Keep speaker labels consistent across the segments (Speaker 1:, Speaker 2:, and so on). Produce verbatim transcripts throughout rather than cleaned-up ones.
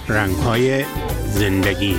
Speaker 1: رنگ‌های زندگی.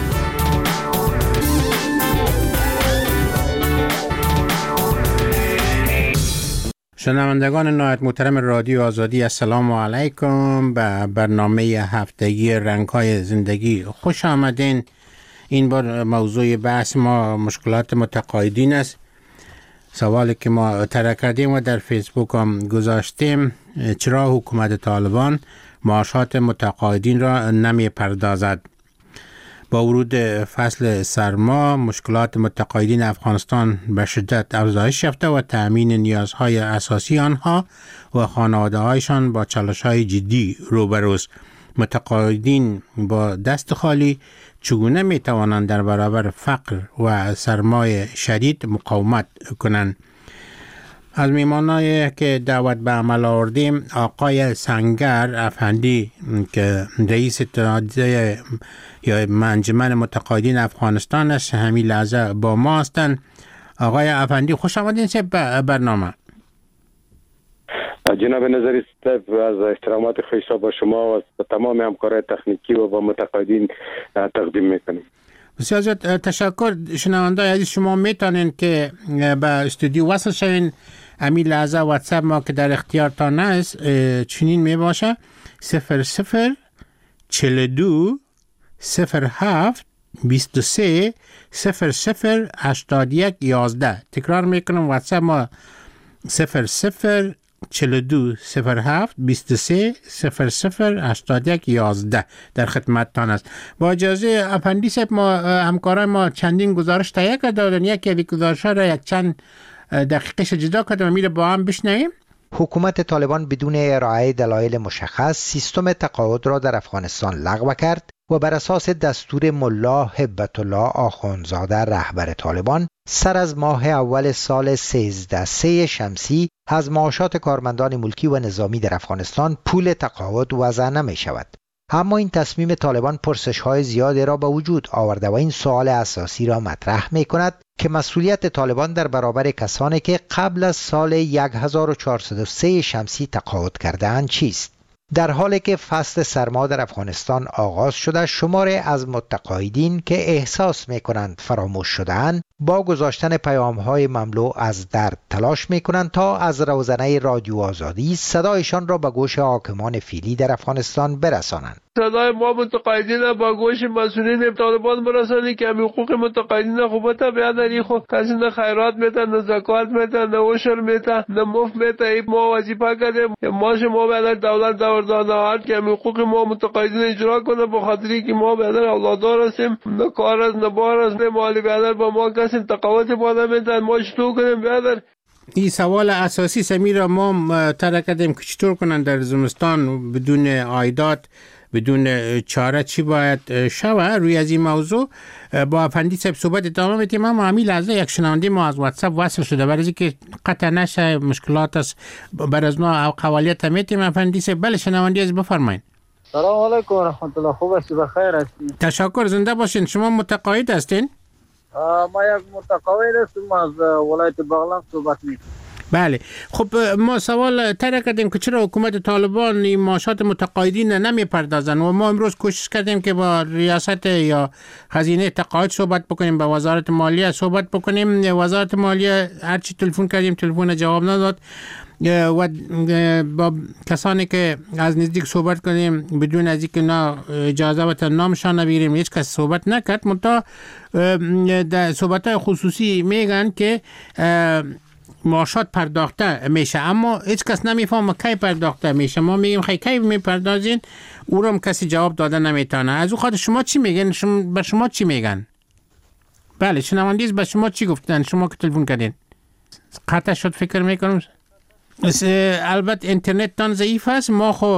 Speaker 1: شنوندگان نهایت محترم رادیو آزادی، السلام علیکم. به برنامه هفتگی رنگ‌های زندگی خوش آمدین. این بار موضوع بحث ما مشکلات متقاعدین است. سوالی که ما طرح کردیم و در فیسبوک هم گذاشتیم: چرا حکومت طالبان معاشات متقاعدین را نمی پردازد؟ با ورود فصل سرما مشکلات متقاعدین افغانستان به شدت افزایش یافته و تأمین نیازهای اساسی آنها و خانواده‌هایشان با چالش‌های جدی روبروست. متقاعدین با دست خالی چگونه می توانند در برابر فقر و سرمایه شدید مقاومت کنند؟ از میهمانایی که دعوت به عمل آوردیم، آقای سنگر افندی که رئیس اتحادیه یا انجمن متقاعدین افغانستان است، همین لحظه با ما هستند. آقای افندی خوش آمدین به برنامه.
Speaker 2: جناب نظری صاحب، از احترامات خیشا با شما و تمام همکارای تکنیکی و با متقاعدین تقدیم میکنیم.
Speaker 1: بسیار زیاد تشکر. شنوندگان عزیز، شما میتونین که به استودیو وصل شوین. همین لحظه واتساپ ما که در اختیارتان است چنین میباشه: صفر صفر چهل و دو صفر هفت بیست و سه صفر صفر هشتاد و یک یازده. تکرار میکنم: واتساپ ما صفر صفر چهل و دو صفر هفت بیست و سه صفر صفر هشتاد و یک یازده در خدمتتان است. با اجازه افندی صاحب، ما همکارای ما چندین گزارش تهیه کردن. یکی از گزارش‌ها را یک چند دقیقه جدا کردم و میره با هم بشنویم.
Speaker 3: حکومت طالبان بدون ارائه دلایل مشخص سیستم تقاعد را در افغانستان لغو کرد و بر اساس دستور ملا هبت الله آخوندزاده رهبر طالبان سر از ماه اول سال سیزده سه شمسی از معاشات کارمندان ملکی و نظامی در افغانستان پول تقاعد وضع نمی شود. اما این تصمیم طالبان پرسش‌های زیادی را به وجود آورده و این سوال اساسی را مطرح می کند که مسئولیت طالبان در برابر کسانی که قبل از سال هزار و چهارصد و سه شمسی تقاعد کرده‌اند چیست؟ در حالی که فصل سرما در افغانستان آغاز شده، شماری از متقاعدین که احساس می‌کنند فراموش شده‌اند با گذاشتن پیام‌های مملو از درد تلاش می‌کنند تا از روزنه رادیو آزادی صدایشان را به گوش حاکمان فعلی در افغانستان برسانند.
Speaker 4: صدای ما متقاعدین با گوش مسئولین طالبان برسانید که حقوق متقاعدین خوبت بیادری خود کسی نه خیرات میتن، نه زکات میتن، نه عشر میتن، نه مفت میتن. ما وظیفه کردیم ما شما بیادر دولت دور داده هست که حقوق ما متقاعدین اجرا کنه، به خاطری که ما بیادر اولادار هستیم، نه کار است نه بار است، نه مالی بیادر با ما کسی تقاعد باده میتن. ما چطور کنیم بیادر؟
Speaker 1: این سوال اساسی سمیر ما طرح کردیم که چطور کنن در زمستان بدون عایدات، بدون چاره چی باید شوه. روی از این موضوع با افندی صاحب صحبت ادامه میدیم. اما همین لحظه یک شنونده ما از واتساپ وصل شده، برای اینکه قطع نشه مشکلات است بر از نوع قوالیت میتیم. افندی صاحب بله، شنونده از بفرمایید.
Speaker 5: سلام علیکم و رحمت الله. خوب هستی؟ بخیر هستی؟
Speaker 1: تشکر، زنده باشین. شما متقاعد هستین؟
Speaker 5: ما یک متقاعد هستم، از ولایت بغلان صحبت میکنم.
Speaker 1: بله، خب ما سوال طرح کردیم که چرا حکومت طالبان این معاشات متقاعدین نمی پردازن و ما امروز کوشش کردیم که با ریاست یا خزینه تقاعد صحبت بکنیم، با وزارت مالیه صحبت بکنیم. وزارت مالیه هرچی تلفن کردیم تلفن جواب نداد و با کسانی که از نزدیک صحبت کردیم بدون از اینکه نه اجازه و نامشان نبگیریم هیچ کس صحبت نکرد. منتها در صحبت‌های خصوصی میگن که معاشات پرداخته میشه، اما هیچ کس نمیفهمه کی پرداخته میشه. ما میگیم خیلی کی میپردازین، او رو کسی جواب داده نمیتونه. از او خاطر شما چی میگن؟ شما به شما چی میگن؟ بله، شنوندگان به شما چی گفتن شما که تلفن کردین؟ قطع شد فکر میکنم. البته اینترنت تان ضعیف است، ما خو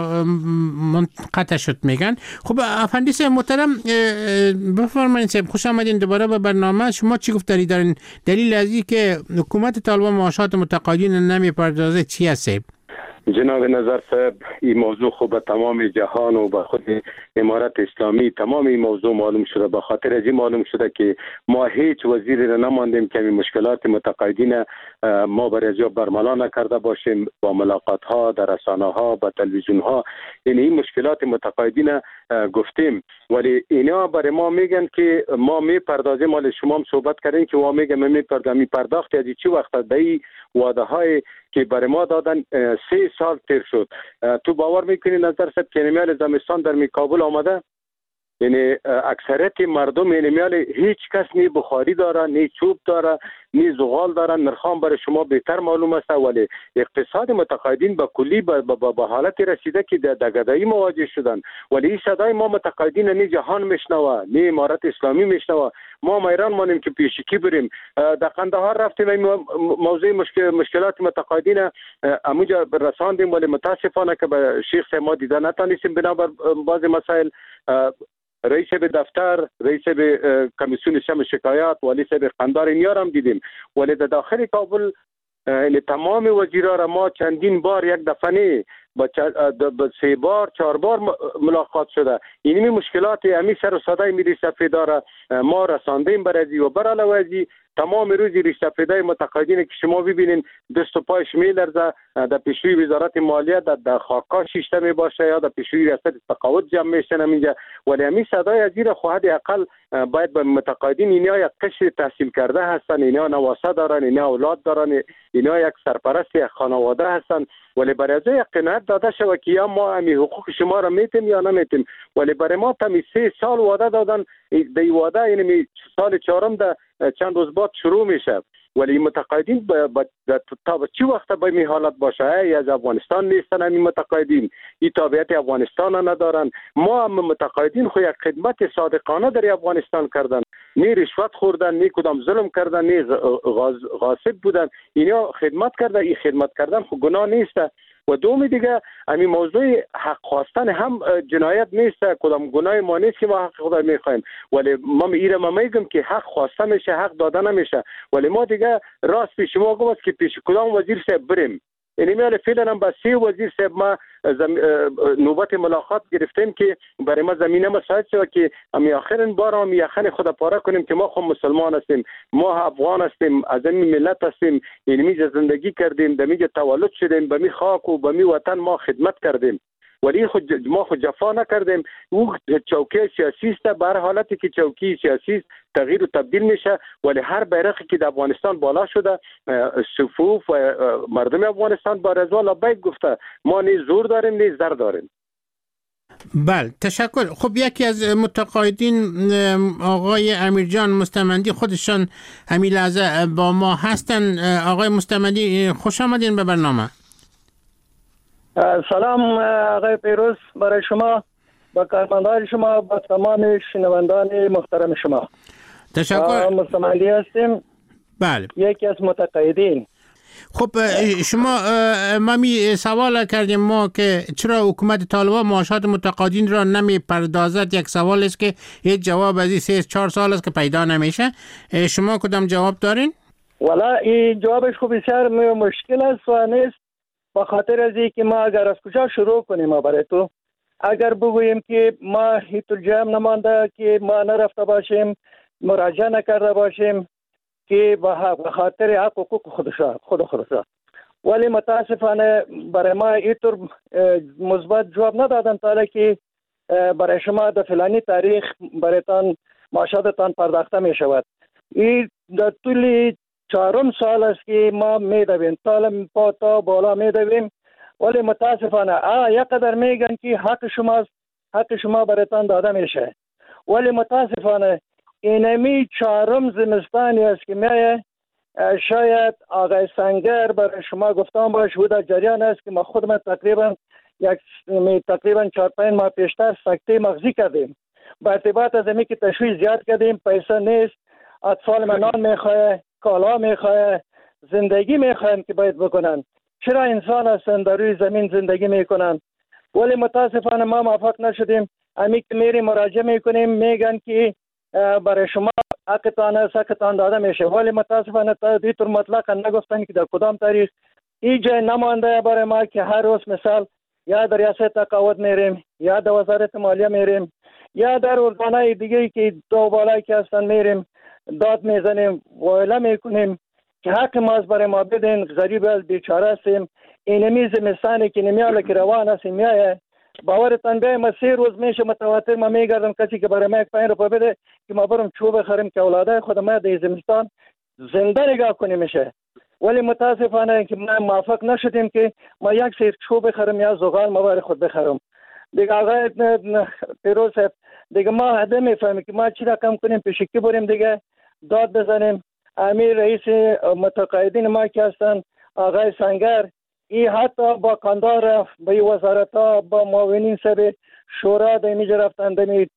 Speaker 1: قطع شد میگن. خب افندی صاحب محترم بفرمایید. صاحب خوش آمدین دوباره به برنامه. شما چی گفتاری دارین؟ دلیل از این که حکومت طالبان معاشات متقاعدین نمی پردازه چی است؟
Speaker 2: جناب نظر صاحب، این موضوع خوب تمام جهان و به خود امارت اسلامی تمام این موضوع معلوم شده. به خاطر از این معلوم شده که ما هیچ وزیری را نماندیم که این مشکلات متقاعدین ما برای از برملا نکرده باشیم با ملاقات ها در رسانه ها با تلویزیون ها. این این مشکلات متقاعدین گفتیم، ولی اینا برای ما میگن که ما میپردازیم. ولی شما هم صحبت کردین که ما میگم میپردازیم میپرداخت از چی وقت به وعده های که برای ما دادن سه سال تیر شد. تو باور میکنی نظر سب که میال زمستان در می کابل آمده، یعنی اکثریت مردم یعنی میال هیچ کس نی بخاری داره، نی چوب داره، نی زغال داره. نرخام برای شما بهتر معلوم است، ولی اقتصاد متقاعدین به کلی به حالت رسیده که در گدایی مواجه شدن. ولی این صدای ما متقاعدین نی جهان میشنوه، نی امارت اسلامی میشنوه. ما ایران مانیم که پیشکی بریم. در قندهار رفتیم موضوع مشکل مشکلات متقاعدین اموجا رساندیم، ولی متاسفانه که به شیخ ما دیده نتانستیم بنابر بعض مسائل. رئیس به دفتر، رئیس به کمیسیون شم شکایات، والی به قندار اینیار هم دیدیم. ولی در داخل کابل تمام وزیرا را ما چندین بار یک دفعه نه با سه بار چهار بار ملاقات شده. اینمی مشکلات امی سر و صدای میری سفیداره ما رساندیم برای و بر علاوه تمام روزی ریش سفیدای متقاعدین که شما ببینین دست و پایش میلرزه. در پیشروی وزارت مالیه در خاکا شیشته می باشه یا در پیشروی ریاست تقاعد جمع میشن اینجا. ولی امی صدای از زیر خواهد اقل باید به متقاعدین اینا یک قشر تحصیل کرده هستن، اینا نواسه دارن، اینا اولاد دارن، اینا یک سرپرست یک خانواده هستن. ولی برای از یک قناعت داده شود که یا ما امی حقوق شما را میتیم یا نمیتیم. ولی برای ما تمی سه سال وعده دادن. دی وعده یعنی سال چهارم ده چند روز بعد شروع میشه. ولی متقاعدین تا به چی وقت به می حالت باشه؟ ای از افغانستان نیستن این متقاعدین، این تابعیت افغانستان ندارن. ما هم متقاعدین خو یک خدمت صادقانه در افغانستان کردن، نی رشوت خوردن، نی کدام ظلم کردن، نی غاصب بودن. اینا خدمت کرده، این خدمت کردن خو گناه نیست. و دومی دیگه همین موضوع حق خواستن هم جنایت نیست، کدام گناه ما نیست که ما حق خدا میخوایم. ولی ما ایره ما میگم که حق خواسته میشه، حق داده نمیشه. ولی ما دیگه راست پیش ما گم است که پیش کدام وزیر صاحب بریم. یعنی میاله فعلا هم با سی وزیر صاحب ما نوبت ملاقات گرفتیم که برای ما زمینه مساعد شد که امی آخرین بار هم یخن خدا پاره کنیم که ما خود مسلمان هستیم، ما افغان هستیم، از این ملت هستیم. یعنی میجا زندگی کردیم، در میجا تولد شدیم، به می خاک و به می وطن ما خدمت کردیم. ولی خود ما خود جفا نکردیم. او چوکی سیاسی است، بر حالتی که چوکی سیاسی تغییر و تبدیل میشه. ولی هر بیرقی که در افغانستان بالا شده، صفوف و مردم افغانستان با رضا لبیک گفته ما نه زور داریم نه زر داریم.
Speaker 1: بله تشکر. خب یکی از متقاعدین آقای امیرجان مستمندی خودشان همین لحظه با ما هستن. آقای مستمندی خوش آمدین به برنامه.
Speaker 6: سلام آقای پیروز، برای شما، با کارمندان شما، با تمام شنوندان محترم شما.
Speaker 1: تشکر.
Speaker 6: مستمندی هستیم.
Speaker 1: بله.
Speaker 6: یکی از متقاعدین.
Speaker 1: خب شما ما می سوال کردیم ما که چرا حکومت طالبان معاشات متقاعدین را نمی پردازد. یک سوال است که هیچ جواب از این سه چهار سال است که پیدا نمیشه. شما کدام جواب دارین؟
Speaker 6: والا این جوابش خوب بسیار مشکل است و نیست، با خاطر از اینکه ما اگر از کجا شروع کنیم برای تو، اگر بگوییم که ما هیچ جمع نمانده که ما نرفته باشیم، مراجعه نکرده باشیم که به خاطر حق حقوق خودشا خود خودشا ولی متاسفانه برای ما اینطور مثبت جواب ندادن تا که برای شما در فلانی تاریخ برایتان معاشاتتان پرداخته می شود. این در طول چهارم سال است که ما می دویم تا پا تا بالا می دویم، ولی متاسفانه آه یک قدر میگن که حق شماست، حق شما برایتان داده میشه. ولی متاسفانه اینمی چهارم زمستانی است که میایه، شاید آقای سنگر برای شما گفتم باش و در جریان است که ما خودم تقریبا یک تقریبا چهار پنج ماه پیشتر سکته مغزی کردیم. با ارتباط از امی که تشویش زیاد کردیم، پیسه نیست، اطفال من نان میخواه، کالا میخواه، زندگی میخوایم که باید بکنن. چرا انسان هستن در روی زمین زندگی میکنن؟ ولی متاسفانه ما موفق نشدیم. امی که میری مراجعه میکنیم میگن که برای شما حقتان است، حقتان داده میشه، ولی متاسفانه تا دیتر مطلقا نگفتن که در کدام تاریخ این جای نمانده برای ما که هر روز مثال یا در ریاست تقاعد میریم، یا در وزارت مالیه میریم، یا در ارگانهای دیگه که دو بالایی که هستن میریم داد میزنیم، وایله میکنیم که حق ما از برای ما بدین، غریب از بیچاره هستیم. اینمی زمستانی که نمیاله که روان هستیم میایه، باورتان بیایم ما سه روز میشه متواتر ما میگردم کسی که برای ما یک پنج روپیه بده که ما برم چوب بخریم که اولاده خود ما در زمستان زنده نگاه کنیم میشه. ولی متاسفانه که ما موافق نشدیم که ما یک سیر چوب بخرم یا زغال ما برای خود بخرم. دیگه آقای پیروز صاحب دیگه ما عدم میفهمیم که ما چی رقم کنیم پیشکی بریم دیگه داد بزنیم. امیر رئیس متقاعدین ما که هستن آقای سنگر ای حتی با کاندار با وزارت ها با معاونین سب شورا در اینجا رفتن دمی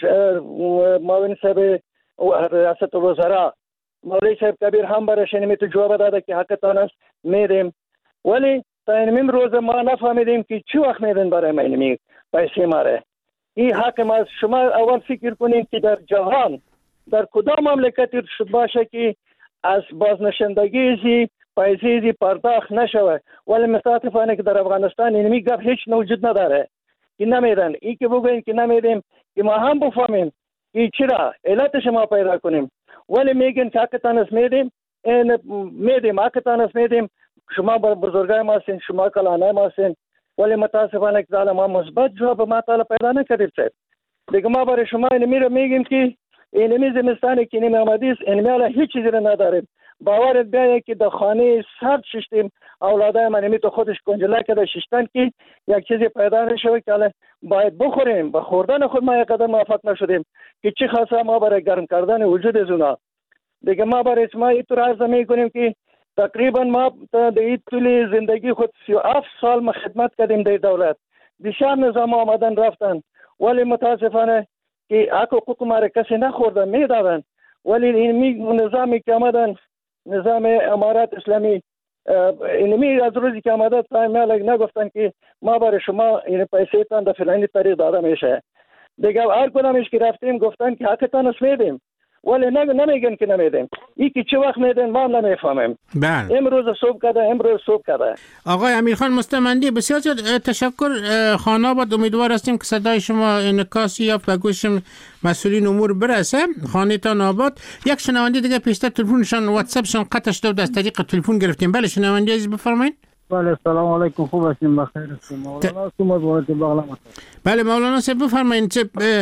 Speaker 6: معاونین سب ریاست الوزراء مولوی صاحب کبیر هم برش اینمی تو جواب داده که حقتان است میدیم. ولی تا اینمیم روز ما نفهمیدیم که چی وقت میدن برای ما اینمی پیسی ماره. این حق ما است. شما اول فکر کنید که در جهان در کدام مملکتی باشه که از بازنشندگی زی پیسی زی پرداخت نشوه. ولی متاسفانه که در افغانستان اینمی گپ هیچ وجود نداره که نمیدن. این که بگوین که نمیدیم که ما هم بفهمیم که چرا علتش ما پیدا کنیم. ولی میگن که حقتان است میدیم، این میدیم حقتان است میدیم. شما بزرگای ما هستین، شما کلانای ما هستین، ولی متاسفانه که ظالم ما مثبت جواب ما تعالی پیدا نکردیم صاحب. دیگه ما برای شما اینمی رو میگیم که اینمی زمستانی که اینمی آمدی است اینمی حالا هیچ چیزی رو نداریم. باورت بیایه که در خانه سرد ششتیم اولادای من اینمی تو خودش کنجله کرده ششتن که یک چیزی پیدا نشوه که حالا باید بخوریم. با خوردن خود ما یک قدر موفق نشدیم که چی خاصه ما برای گرم کردن وجود از اونا. دیگه ما برای اسما اینطور عرض میکنیم که تقریبا ما در این طول زندگی خود سی و هفت سال ما خدمت کردیم در دولت. بسیار نظام آمدن رفتن ولی متاسفانه که حق حقوق ما را کسی نخوردن میدادن. ولی این نظامی که آمدن نظام امارات اسلامی اینمی از روزی که آمده تا میالک نگفتن که ما برای شما این پیسه تان در فلانی طریق داده میشه. دیگه هر کدامش که رفتیم گفتن که حقتان است میدیم ولی نمیگن که نمیدیم. این که چه وقت میدن ما هم نمیفهمیم.
Speaker 1: بله.
Speaker 6: امروز صبح کده امروز صبح کده.
Speaker 1: آقای امیرخان مستمندی بسیار تشکر. خان آباد امیدوار هستیم که صدای شما انعکاسی یافت و گوش مسئولین امور برسه. خانه‌تان آباد. یک شنونده دیگه پیشتر تلفنشان واتساپشان قطع شده از طریق تلفن گرفتیم. بله شنونده عزیز بفرمایید.
Speaker 5: بله سلام علیکم، خوب هستیم؟ بخیر هستیم. مولانا سومد وارد بغلام.
Speaker 1: بله مولانا صاحب بفرمایید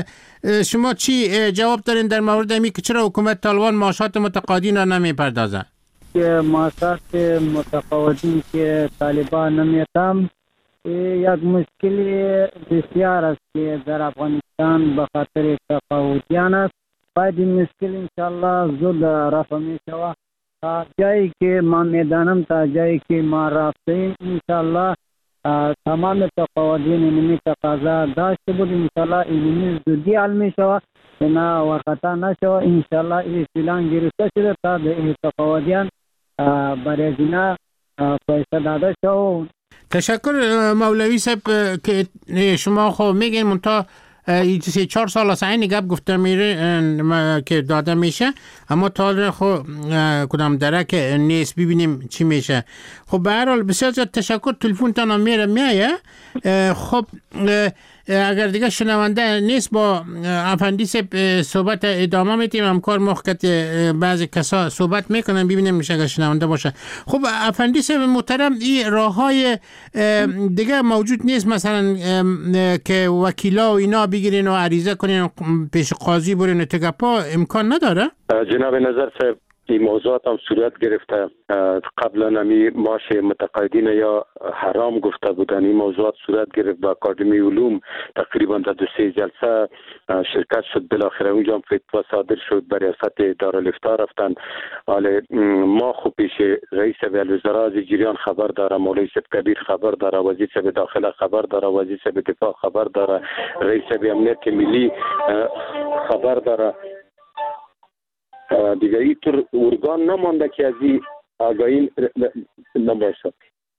Speaker 1: شما چی جواب دارین در مورد اینکه که چرا حکومت طالبان معاشات متقاعدین را نمیپردازه؟
Speaker 5: که معاشات متقاعدین که طالبان نمیتم یک مشکلی بسیار است که در افغانستان به خاطر تقاعدیان است. باید این مشکل انشاءالله زود رفع می شود. تا جایی که ما میدانم تا جایی که ما رفتیم انشاءالله تمام تقاعدین اینمی تقاضا داشته بود انشاءالله اینمی زودی حل می شود نه وقتا نشود. انشاءالله این فیلان گرفته شده تا به این تقاعدیان برای اینا پیسه داده شود.
Speaker 1: تشکر مولوی صاحب که شما خب میگین منتها سه چهار سال است این گپ گفته میره که داده میشه اما تا خب کدام درک نیست. ببینیم چی میشه. خب به هر حال بسیار زیاد تشکر. تلفن تان میره میایه. خب اگر دیگه شنونده نیست با افندی صحبت ادامه میتیم. همکار موقت بعضی کسا صحبت میکنن ببینیم میشه اگر شنونده باشه. خب افندی صاحب محترم این راه های دیگه موجود نیست مثلا که وکیلا و اینا بگیرین و عریضه کنین پیش قاضی برین و تگپا امکان نداره؟
Speaker 2: جناب نظر صاحب این موضوعات هم صورت گرفته. قبلا نمی معاش متقاعدین یا حرام گفته بودن. این موضوعات صورت گرفت با اکادمی علوم تقریبا در دو سه جلسه شرکت شد. بالاخره اونجا هم فتوا صادر شد. بر ریاست دارالافتا رفتن. حالا ما خب پیش رئیس الوزراء از جریان خبر داره، مولوی صاحب کبیر خبر داره، وزیر صاحب داخله خبر داره، وزیر صاحب دفاع خبر داره، رئیس امنیت ملی خبر داره. دیگه اینطور ارگان نمانده که از این آگاهی نباشه.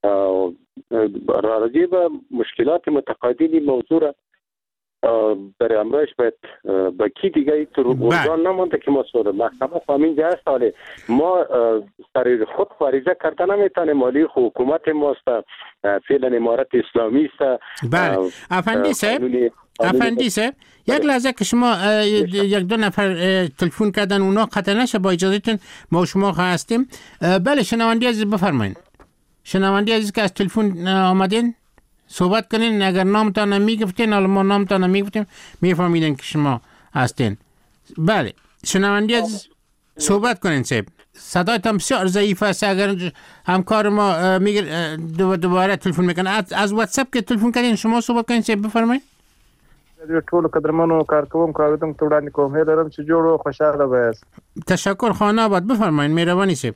Speaker 2: راجع به مشکلات متقاعدین موضوع را برای امروز باید با کی دیگه اینطور ارگان نمانده که ما سوال محکمه فهمین جه ساله ما سر خود فریضه کرده نمیتانه. مالی حکومت ماست، فعلا امارت اسلامی است.
Speaker 1: بله افندی صاحب افندی صاحب یک لحظه که شما یک دو نفر تلفن کردن اونا قطع نشه، با اجازهتون ما شما هستیم. بله شنوندی عزیز بفرمایید. شنوندی عزیز که از تلفن آمدین صحبت کنین، اگر نامتان نمیگفتین حالا ما نامتان نمیگفتیم میفهمیدن که شما هستین. بله شنوندی عزیز صحبت کنین صاحب. صدایتان بسیار ضعیف است، اگر همکار ما میگه دوباره تلفن میکنه. از واتساپ که تلفن کردین شما صحبت کنین صاحب بفرمایید.
Speaker 7: ټول قدرمنو کارکوونکو اوریدونکو ته وړاندې کوم هیله لرم چې جوړ او خوشاله وایاست.
Speaker 1: تشکر خانه آباد بفرمایید مهرباني صاحب.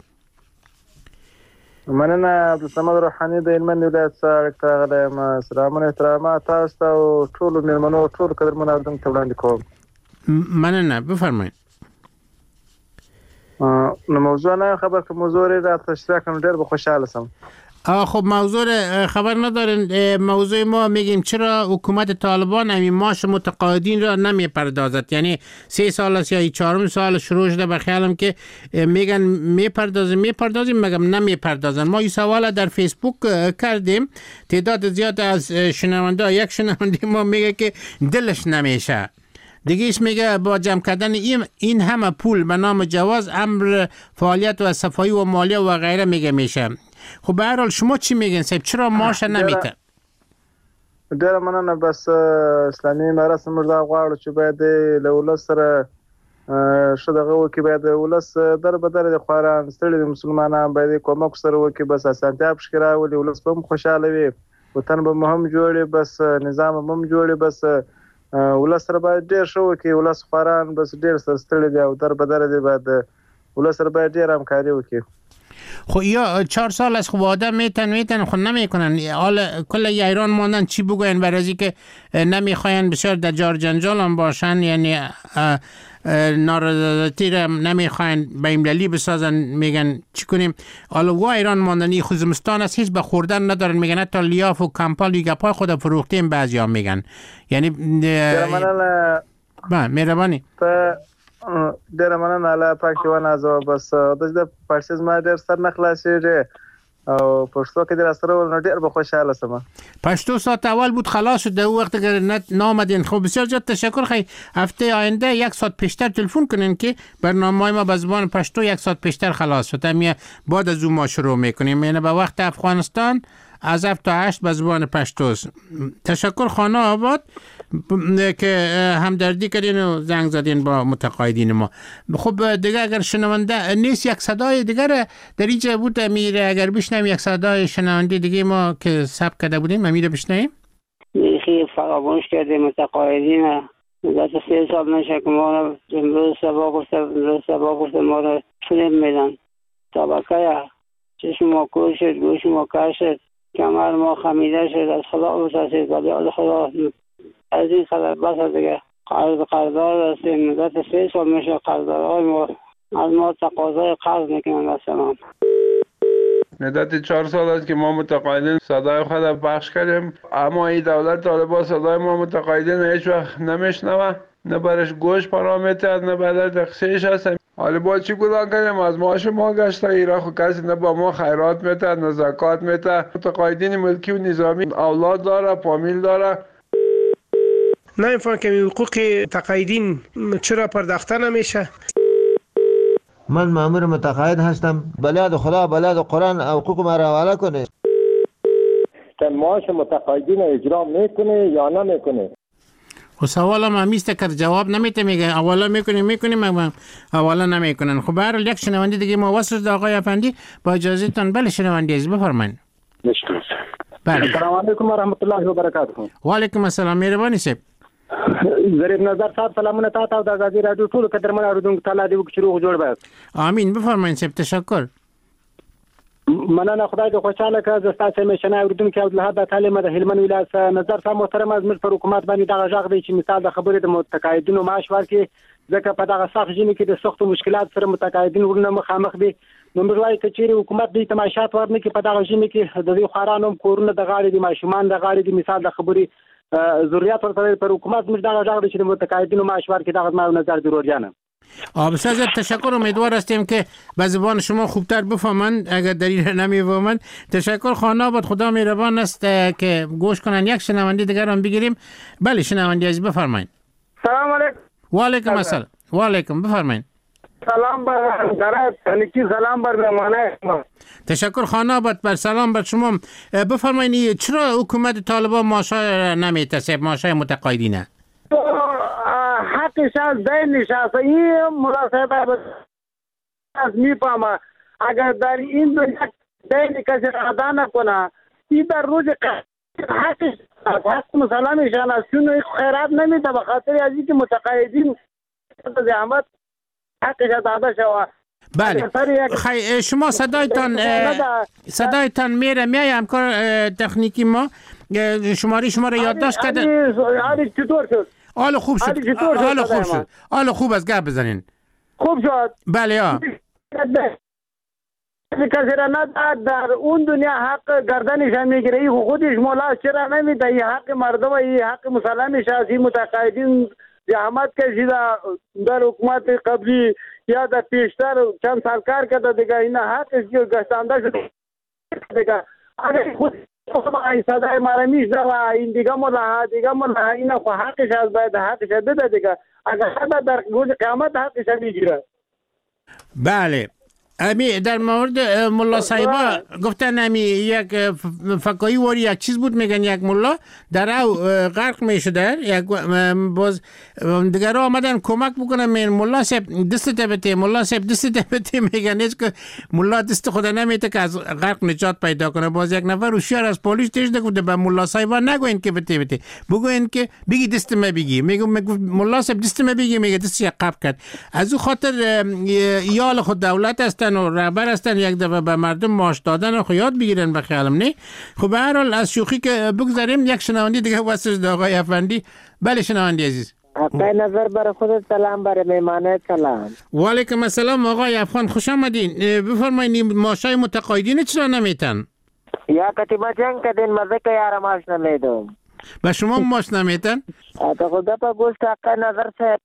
Speaker 7: مننه عبدالصمد روحاني د هلمند ولایت څخه راغلی یم. سلامونه احترامات تاسو ته او ټولو مېلمنو ټولو قدرمنو اوریدونکو ته وړاندې کوم.
Speaker 1: مننه بفرمایید.
Speaker 7: نو موضوع نه خبر که موضوع را تشریح کنم ډېر به خوشحاله شم.
Speaker 1: خب موضوع خبر ندارین. موضوع ما میگیم چرا حکومت طالبان همین معاش متقاعدین را نمیپردازد، یعنی سه سال است یا چهارم سال شروع شده، به خیالم که میگن میپردازیم میپردازیم مگم نمیپردازن. ما این سوال در فیسبوک کردیم، تعداد زیاد از شنونده، یک شنونده ما میگه که دلش نمیشه، دیگه ایش میگه با جمع کردن این این همه پول به نام جواز امر فعالیت و صفایی و مالیه و غیره میگه میشه. خب به هر حال شما چی میگین صاحب، چرا معاش نمیته؟
Speaker 7: ډیره مننه. بس اسلامي امارات موږ دا غواړو چې باید له ولس سره ښه دغه وکړي، باید ولس در به در د خواران ستړي د مسلمانان باید کومک سره وکړي، بس اسانتیا پکې راولي، ولس به هم خوشحاله وي، وطن به هم جوړي، بس نظام به هم جوړي، بس ولس سره باید ډیر ښه وکړي. ولس خواران بس ډیر سره ستړي دي او در به در دي، باید ولس سره باید ډیر همکاري وکړي.
Speaker 1: خب یا چهار سال از خب آدم میتن میتن خود نمیکنن، حالا کل ایران ماندن چی بگوین برای از که نمیخواین بسیار در جار جنجال هم باشن، یعنی نارضایتی را نمیخواین بیمللی بسازن، میگن چی کنیم. حالا و ایران ماندنی خوزمستان است، هیچ به خوردن ندارن، میگن حتی لیاف و کمپال و گپای خود فروختیم بعضی ها میگن. یعنی با مهربانی
Speaker 7: ډیره مننه. الله پاک دې ونازوه. بس د پارسي زما ډېر سر نه خلاصېږي او پښتو کې در سره ول نو ډېر به خوشاله شم.
Speaker 1: پښتو ساعت اول بود خلاص شد، در وقت که نامدین. خب بسیار زیاد تشکر. خیلی هفته آینده یک ساعت پیشتر تلفن کنین که برنامه ما به زبان پښتو یک ساعت پیشتر خلاص شد، همین بعد از اون ما شروع میکنیم، یعنی به وقت افغانستان از هفت تا هشت به زبان پشتوست. تشکر خانه آباد که همدردی کردین و زنگ زدین با متقاعدین ما. خب دیگه اگر شنونده نیست یک صدای دیگر در اینجا بود میره، اگر بشنویم یک صدای شنونده دیگه ما که ثبت کرده بودیم امیر بشنویم.
Speaker 8: خیلی فراموش کردیم متقاعدین مدت سه سال نشه که ما رو امروز سبا گفته امروز سبا گفته ما رو فیلم میدن. طبقه چشم ما کور شد، گوش ما کار شد، کمر ما خمیده شد، از خدا بسازید ولی از خدا از این خبر بس دیگه قرض قرضدار هستیم، مدت سه سال میشه قرضدارهای ما از ما تقاضای قرض میکنن. مثلا
Speaker 4: مدت چهار سال است که ما متقاعدین صدای خود پخش کردیم، اما این دولت طالبان صدای ما متقاعدین هیچ وقت نمیشنوه، نه برش گوش پرا میتد نه بدر دقشش هست. حالا با چی گناه کنیم؟ از معاش ما گشته ایران خود کسی نه با ما خیرات میتد نه زکات میتد. متقاعدین ملکی و نظامی اولاد داره، فامیل داره.
Speaker 9: نمیفهم که حقوق تقاعدین چرا پرداخته نمیشه؟
Speaker 10: من مأمور متقاعد هستم، بلاد خدا بلاد قرآن حقوق ما را حواله کنه.
Speaker 6: معاش متقاعدین اجرا میکنه یا نمیکنه؟
Speaker 1: خب سوالم همیسته که جواب نمیته، میگه اولا میکنیم میکنیم مگم اولا نمیکنن. خب برحال یک شنونده دیگه ما وصل شد آقای افندی با اجازه تان. بله شنونده عزیز بفرمایید. بله
Speaker 6: السلام علیکم و رحمت الله و برکاته.
Speaker 1: و علیکم السلام مهربانی صاحب.
Speaker 6: ظریف نظر صاحب سلامونه تاسو او د ازادي رادیو ټول قدرمن اوریدونکو ته الله دې وکړي روغ جوړ بس.
Speaker 1: امین بفرمایید صاحب تشکر.
Speaker 6: مننه خدای دې خوشاله کړه. زه ستاسو میشنه اوریدونکو عبدالحق تعلیم د هلمند ولایت نظر صاحب محترم از مر پر حکومت باندې دغه ځاغ دی چې مثال د خبرې د متقاعدینو معاش ورکړي، ځکه په دغه سخت ژمي کې د سختو مشکلات سره متقاعدین ورونه مخامخ دي. نو موږ وایو که چیرې حکومت دې تماشات ورنکړي په دغه ژمي کې د دې خوارانو کورونه د غاړې دي، ماشومان د غاړې دي، مثال د خبرې ضرورت ورته پر حکومت موږ دغه ځاغ دی چې د متقاعدینو معاش ورکړي. دغه ما نظر ضرور جانم
Speaker 1: بسیار زیاد تشکر. امیدوار هستیم که به زبان شما خوبتر بفهمند اگر در این نمیفهمند. تشکر. خانه آباد، خدا مهربان است که گوش کنن. یک شنونده دیگر هم بگیریم. بله شنونده عزیز بفرمایید.
Speaker 11: سلام علیکم.
Speaker 1: و علیکم السلام. و علیکم بفرمایید.
Speaker 11: سلام بر درات تنکی، سلام بر مهمانه شما.
Speaker 1: تشکر. خانه آباد بر سلام بر شما. بفرمایید چرا حکومت طالبان ماشای نمیتسب، ماشای متقاعدینه؟
Speaker 11: حقش از دینش است. این مناسبت از میفهمه اگر در این دنیا دین کسی ادا نکنه، این در روز حقش حق مسلمشان است. چون خیرات نمیده به خاطر از اینکه متقاعدین زحمت حقش ادا شود.
Speaker 1: بله خی... شما صدایتان صدایتان میره میای همکار تکنیکی ما شماری شما را یادداشت کرده.
Speaker 11: حالی چطور شد؟
Speaker 1: حالا خوب شد. حالا خوب شد. حالا خوب از گپ بزنین.
Speaker 11: خوب شد.
Speaker 1: بله ها.
Speaker 11: کسی را نداد در اون دنیا حق گردنش میگیره. این خودش مولا چرا نمیده؟ این حق مردم، این حق مسلمش است. این متقاعدین زحمت کشیده در حکومت قبلی یا در پیشتر چند سال کار کرده دیگه. این حقش که گشتانده شده دیگه. اگر خود این صدای ما را میشنه و این دیگه مولا دیگه مولا این خو حقش از باید حقش بده دیگه. اگر حدا در روز قیامت حقش میگیره.
Speaker 1: بله امی در مورد ملا صاحبا گفتن امی یک فکایی واری یک چیز بود، میگن یک ملا در او غرق میشده، یک باز دیگر آمدن کمک بکنن. من ملا صاحب دست تبته، ملا صاحب دست تبته، میگن ایش که ملا دست خود نمیته که از غرق نجات پیدا کنه. باز یک نفر هوشیار از پلیس تیز نگفته به ملا صاحبا نگوین که بته بته، بگوین که بگی دست ما بگی. میگم ملا صاحب دست ما بگی، میگه دست یک قب کرد. از او خاطر یال خود دولت است و رهبر هستن یک دفعه به مردم معاش دادن خو یاد بگیرن به خیالم نه. خب به هر حال از شوخی که بگذاریم یک شنونده دیگه واسه آقای افندی. بله شنونده عزیز.
Speaker 12: آقای نظر برای خودت سلام، برای مهمانه سلام.
Speaker 1: و علیکم السلام آقای افغان، خوش آمدین. بفرمایید ماشای متقاعدین چرا نمیتن؟
Speaker 12: یا کتیبا جنگ کردین مزه که یارم ماش نمیدم.
Speaker 1: به شما ماش نمیتن؟
Speaker 12: تا خدا پا گوشت آقای نظر سے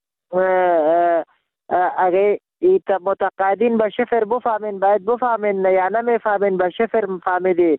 Speaker 12: اگه ایت متقاعدین به شفر بفهمین، باید بفهمین یا نمیفهمین به شفر فهمیدی.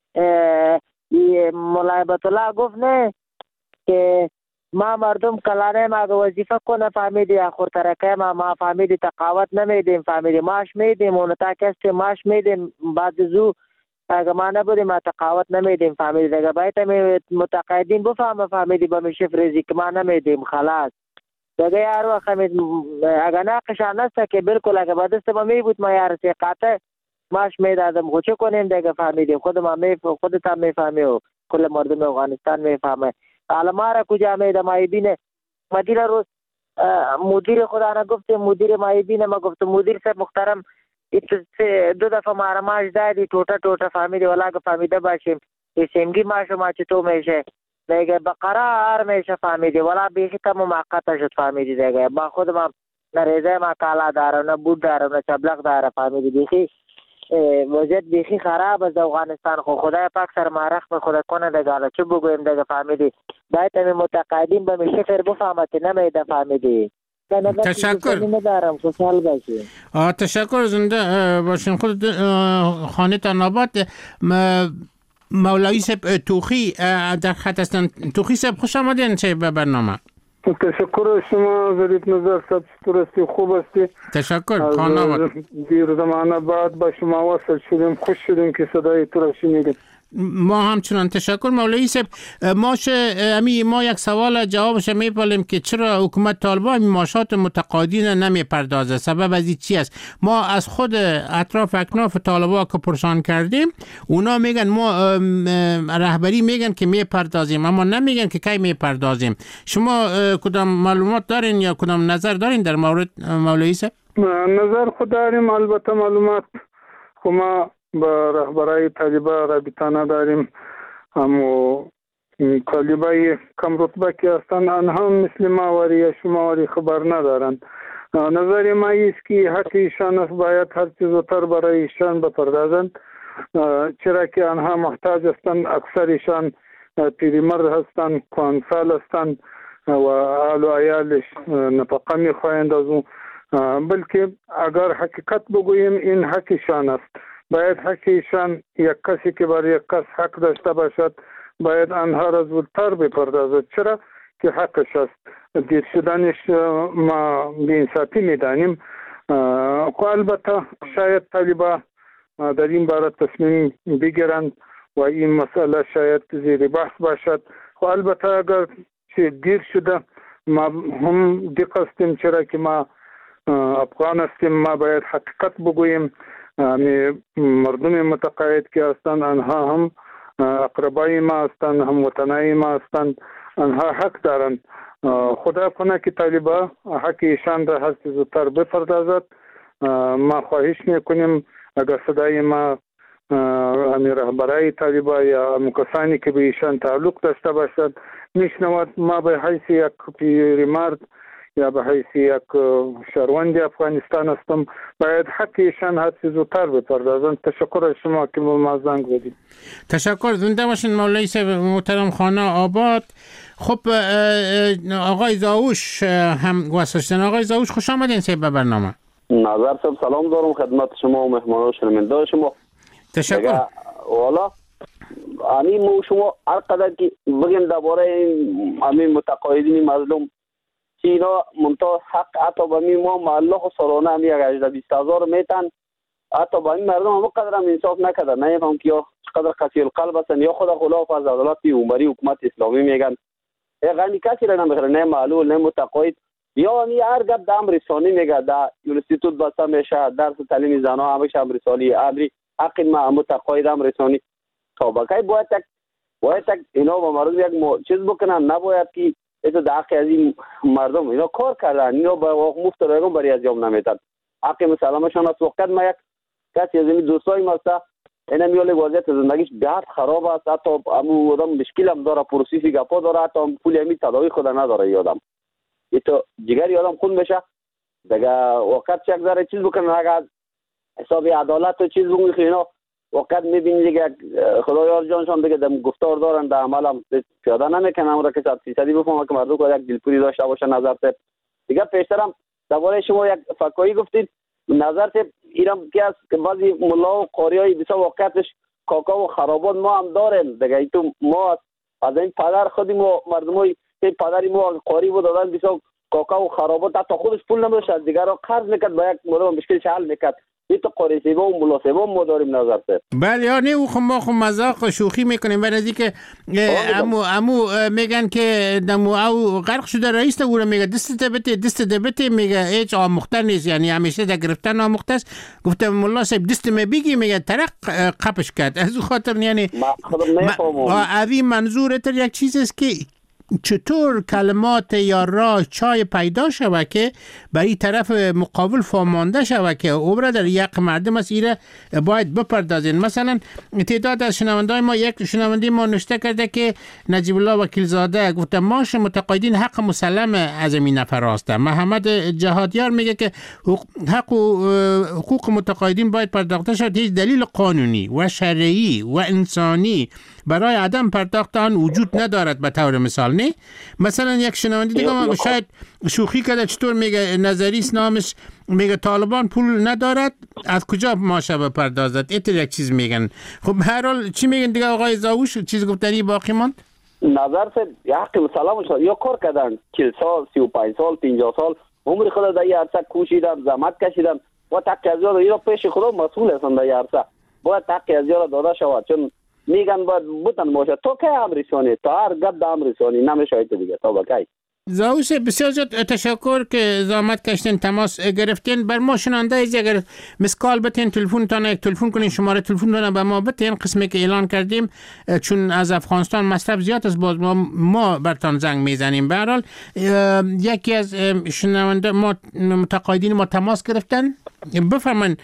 Speaker 12: مولای بیت الله گفت نه که ما مردم کلانه ما وظیفه کنه فهمیدی، آخر ترکه ما ما فهمیدی تقاوت نمیدیم، فهمیدی ماش میدیم اون تا کسی ماش میدیم بعد زو اگه ما نبودیم ما تقاوت نمیدیم فهمیدی. دیگه باید متقاعدین بفهمه فهمیدی به شفر ریزی که ما نمیدیم خلاص. دیگه یارو اگه ناقشان است که بالکل اگه با دست ما می بود ما یار سی قاطع ماش میدادم. خود چه کنیم دیگه فهمیدیم خود ما می خودت هم میفهمی و کل مردم افغانستان میفهمه. حالا ما را کجا میده مایبینه مدیر روز مدیر خدا نه گفته مدیر مایبینه ما گفت مدیر صاحب محترم دو دفعه ما را ماش دادی ټوټه ټوټه فهمیدی ولا که فهمیده باشیم سیمگی ماش ما چې تو میشه دیگه بقرار میشه فهمیدی ولا بیخی تا موقت شد فهمیدی دیگه. با خود ما نریزه ما کالا دارم نه بود دارم نه چبلق دارم فهمیدی. بیخی وضعیت بیخی خراب از افغانستان. خو خدای پاک سر ما رحم خدا کنه دیگه. حالا چه بگویم دیگه فهمیدی. باید همین متقاعدین به میشه فر بفهمت نمیده فهمیدی.
Speaker 1: تشکر.
Speaker 12: ندارم خوشحال باشی.
Speaker 1: تشکر زنده باشین. خود خانه تا نابات مولوی صاحب توخی در خط هستن. توخی صاحب خوش آمدین چه به برنامه.
Speaker 13: تشکر شما ظریف نظر صاحب، چطور هستی؟ خوب هستی؟
Speaker 1: تشکر. خانه آباد.
Speaker 13: دیر زمانه بعد با شما وصل شدیم، خوش شدیم که صدای تو را شنیدیم.
Speaker 1: ما همچنان تشکر مولوی صاحب. ماش امی ما یک سوال جوابش میپالیم که چرا حکومت طالبان ماشات متقاعدین نمیپردازه؟ سبب از این چی است؟ ما از خود اطراف اکناف طالبان که پرسان کردیم اونا میگن ما رهبری میگن که میپردازیم اما نمیگن که کی میپردازیم. شما کدام معلومات دارین یا کدام نظر دارین در مورد مولوی صاحب؟
Speaker 13: نظر خود داریم البته معلومات خو ما با رهبرای طالبان رابطه نداریم. اما طالبای کم رتبه که هستند آنها مثل ما وری یا شما وری خبر ندارند. نظر ما است که حق ایشان است، باید هر چیز زودتر برای ایشان بپردازند، چرا که آنها محتاج هستند. اکثر ایشان پیرمرد هستند، کهنسال هستند و اهل و عیالش نفقه میخواهند از اون بلکه اگر حقیقت بگوییم این حقشان است. باید حقشان یک کسی که بر یک کس حق داشته باشد باید آنها را زودتر بپردازد، چرا که حقش است. دیر شدنش ما بی‌انصافی می‌دانیم. خب البته شاید طالبان در این باره تصمیم بگیرند و این مسئله شاید زیر بحث باشد. خب البته اگر چه دیر شده ما هم دقت هستیم، چرا که ما افغان هستیم، ما باید حقیقت بگوییم. مردم متقاعد که هستند آنها هم اقربای ما هستند، هم وطنای ما هستند، آنها حق دارند. خدا کنه که طالبان حق ایشان را هست زودتر بپردازد. ما خواهش میکنیم اگر صدای ما رهبرای طالبان یا کسانی که به ایشان تعلق داشته باشد میشنود، ما به حیث یک پیرمرد یا به حیث یک شهروند افغانستان هستم، باید حق ایشان هست زودتر بپردازند. تشکر از شما که ما زنگ بدید.
Speaker 1: تشکر. زنده باشین مولوی صاحب محترم خانه آباد. خب آقای زاوش هم واسطن. آقای زاوش خوش آمدین صاحب به برنامه.
Speaker 14: نظر صاحب سلام دارم خدمت شما و مهمانان شنونده شما.
Speaker 1: تشکر.
Speaker 14: والا امی مو شما هر قدر که بگیم درباره این امی متقاعدین مظلوم که اینا منتها حق حتی به می ما معلق و سرانه امی هجده بیست هزار میتن، حتی به این مردم هم قدر هم انصاف نکرده. نمیفهم که یا قدر قسی القلب هستن یا خدا خلاف از عدالت عمری حکومت اسلامی میگن. یعنی کسی را نمیخره، نه معلول نه متقاعد، یا نی هر گپ دام رسانی میگه. در یونیورسیتوت بسته میشه، درس تعلیم زنها همیشه هم رسانی امری حق ما متقاعد هم رسانی. تا بقای باید تک باید تک اینا با مردم یک مو... چیز بکنن. نباید که ایتو در حق از این مردم اینا کار کردن، اینا با مفت رایگان برای از جام نمیتن. حق مسلمشان است. وقت ما یک کسی از این دوستای ما است اینا میول وضعیت زندگیش بهت خراب است، حتی امو آدم مشکل هم داره، پروسیسی گپا داره، حتی پول امی تداوی خود نداره. یادم ایتو جگر یادم خون بشه دیگه وقت چک داره چیز بکنن. اگر حساب عدالت و چیز بگوی اینا وقت میبینی دیگه خدایار جانشان دیگه دم گفتار دارن، در عمل هم پیاده نمیکنن. اون را که صد فیصدی بفهمه که مردم که یک دلپوری داشته باشه. نظر صاحب دیگه پیشترم درباره شما یک فکایی گفتید. نظر صاحب ایران که است که بعضی ملا و قاریای بسیار واقعیتش کاکا و خرابات ما هم داریم دیگه. ایتو ما از این پدر خودیم و مردمای که پدری ما قاری بود دادن بسیار کاکا و خرابات، حتی خودش پول نمیداشت دیگه را قرض میکرد با یک مورد مشکلش حل میکرد. این تو قاری سیبا و ملا سیبا ما داریم. نظر صاحب
Speaker 1: بله یعنی او خب ما خب مذاق و شوخی میکنیم برای از اینکه امو امو میگن که دمو او غرق شده رئیس او رو میگه دست دبته دست دبته میگه هیچ آموخته نیست، یعنی همیشه در گرفتن آموخته است. گفتم ملا صاحب دست میگی میگه طرق قپش کرد. از خاطر یعنی اوی منظورت یک چیز است که چطور کلمات یا راه چای پیدا شوه که برای طرف مقابل فامانده شوه که او را در یک مردم از ایره باید بپردازین. مثلا تعداد از شنوندای ما، یک شنونده ما نوشته کرده که نجیب الله وکیلزاده گفته ماش متقاعدین حق مسلم از این نفر هسته. محمد جهادیار میگه که حق و حقوق متقاعدین باید پرداخته شد. هیچ دلیل قانونی و شرعی و انسانی برای عدم پرداخت آن وجود ندارد. به طور مثال نه مثلا یک شنونده دیگه ما شاید شوخی کرده، چطور میگه نظری نامش میگه طالبان پول ندارد از کجا ماشه بپردازد. اینطور یک چیز میگن. خب هر حال چی میگن دیگه آقای زاوش؟ چیز گفتنی باقی ماند؟
Speaker 14: نظر سے حق مسلمش یا کار کردن چهل سال سی و پنج سال پنجاه سال عمر خود در این عرصه کوشیدن، زحمت کشیدن و حق از یاد اینا پیش خدا مسئول هستن در این عرصه. باید حق از یاد داده شود. چون میگن باید بودن باشه تو که امریسانی تا هر گپ دا امریسانی نمیشه دیگه. تا بکی
Speaker 1: زاوش بسیار زیاد تشکر که زحمت کشتین تماس گرفتین. بر ما شنونده از اگر مسکال بتین تلفن تان یک تلفن کنین شماره تلفن رو به ما بتین قسمی که اعلان کردیم، چون از افغانستان مصرف زیاد است باز ما ما برتان زنگ میزنیم. به هر حال یکی از شنونده ما متقاعدین ما تماس گرفتن. بفرمایید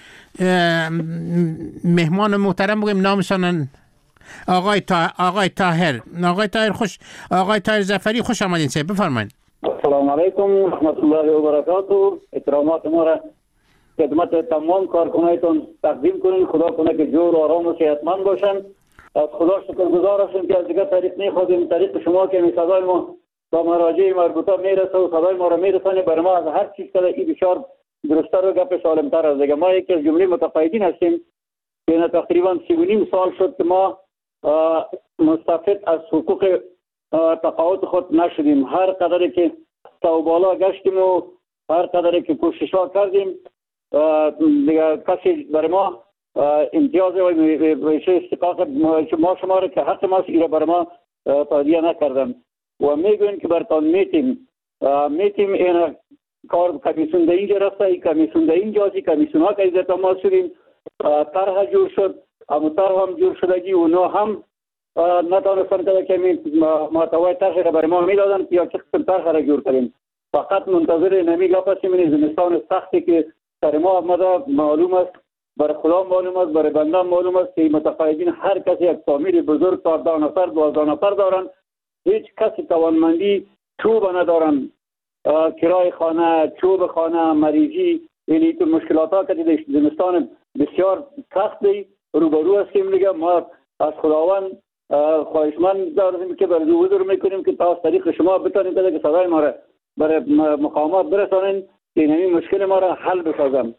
Speaker 1: مهمان محترم بگیم نامشان. آقای تا آقای طاهر آقای طاهر خوش آقای طاهر ظفری خوش آمدین سه بفرمایید.
Speaker 15: السلام علیکم و رحمت الله و برکاته. احترامات ما را خدمت تمام کارکنانتون تقدیم کنین. خدا کنه که جور و آرام و صحتمند باشن. از خدا شکرگزار هستیم که از دیگه طریق نمیخوادیم، طریق شما که می صدای ما با مراجع مربوطه میرسه و صدای ما را میرسانه. برای ما از هر چیز کله این بشار درست‌تر و گپ سالم‌تر است دیگه. ما یکی از جمله متقاعدین هستیم که تقریبا سی و نیم سال شد که ما مستفید از حقوق تقاعد خود نشدیم. هر قدری که تا بالا گشتیم و هر قدری که کوشش ها کردیم دیگه کسی برای ما امتیاز و استحقاق ما شما را که حق ما ایره برای ما تادیه نکردن و میگوین که برتان میتیم میتیم این کار کمیسیون در اینجا رفته، این کمیسیون در اینجا هستی، کمیسیون ها که ایزت ما شدیم، طرح جور شد، اما طرح هم جور شدگی اونا هم نتانستن که کمی محتوای طرح را برای ما میدادن یا که قسم طرح را جور کردیم. فقط منتظر نمی گپ هستیم. این زمستان سختی که سر ما آمده معلوم است، برای خدا معلوم است، برای بنده معلوم است که متقاعدین هر کسی یک فامیل بزرگ تا ده نفر دوازده نفر دارن، هیچ کسی توانمندی چوب ندارن، کرای خانه، چوب خانه، مریضی، یعنی تو مشکلات ها که دیگه زمستان بسیار سخت دی روبرو هستیم دیگه. ما از خداوند خواهشمند داریم که برای حضور میکنیم که تا از طریق شما بتانید که صدای ما را برای مقامات برسانید که این مشکل ما را حل بسازم.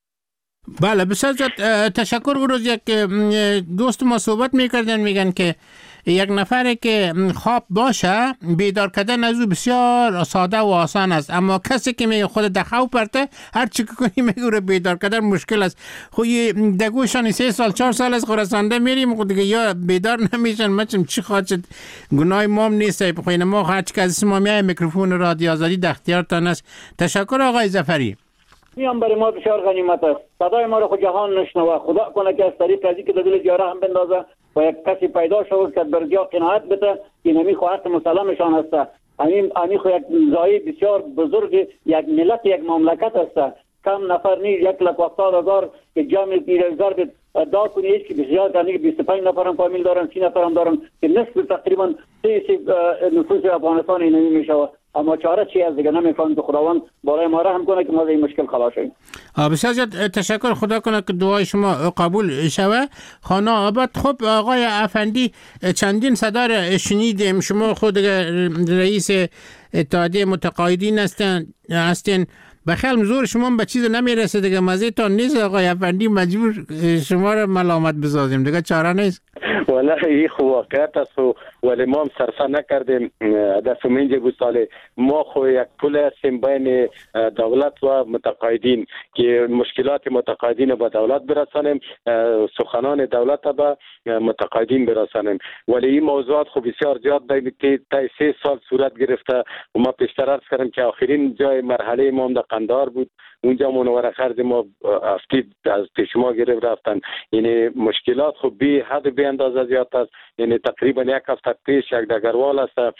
Speaker 1: بله بسیار زیاد تشکر. اون روز یک دوست ما صحبت میکردن، میگن که یک نفره که خواب باشه بیدار کردن از او بسیار ساده و آسان است، اما کسی که میگه خود در خواب پرته هر چی که کنی میگه بیدار کردن مشکل است. خو دگوشان سه سال چهار سال از خراسانده میریم خود دیگه یا بیدار نمیشن. مچم چی خواهد شد، گناه مام نیست. بخوین ما هر چی که از اسم میای میکروفون رادیو آزادی در اختیارتان است. تشکر آقای ظفری.
Speaker 15: میام برای ما بسیار غنیمت است. صدای ما را خود جهان نشنوه. خدا کنه که از طریق ازی که دل جاره هم بندازه و یک کسی پیدا شود که بردیا قناعت بده که نمی خواهد مسلمشان است. همین همین خو یک زایی بسیار بزرگ یک ملت یک مملکت است. کم نفر نیست، یک لک و هفتاد هزار که جمع دیر هزار ادا کنی هیچ که بسیار کنی بیست و پنج نفر هم فامیل دارن، سی نفر هم دارن که نصف تقریبا سی سی نفوس افغانستان اینمی میشود. اما چاره چی از دیگه نمیفهمم که خداوند برای ما رحم کنه که ما از این مشکل خلاص شیم.
Speaker 1: بسیار زیاد تشکر. خدا کنه که دعای شما قبول شوه. خانه آباد. خب آقای افندی چندین صدا را شنیدیم. شما خود رئیس اتحادیه متقاعدین هستن هستین. بخیال زور شما به چیز نمیرسه دیگه، مزه تان نیست آقای افندی، مجبور شما را ملامت بسازیم دیگه، چاره نیست.
Speaker 2: والله این خو واقعیت است ولی ما هم صرفه نکردیم. هدف منجه بود سال ما خو یک پل هستیم بین دولت و متقاعدین که مشکلات متقاعدین به دولت برسانیم، سخنان دولت به متقاعدین برسانیم. ولی این موضوعات خو بسیار زیاد دیگه تا سه سال صورت گرفته و ما پیشتر عرض کردم که آخرین جای مرحله ما هم در قندهار بود. اونجا منور خرج ما افتید از پیش ما گرفت رفتن. یعنی مشکلات خو بی حد بی اندازه زیاد است. یعنی تقریبا یک هفته پیش یک دگروال است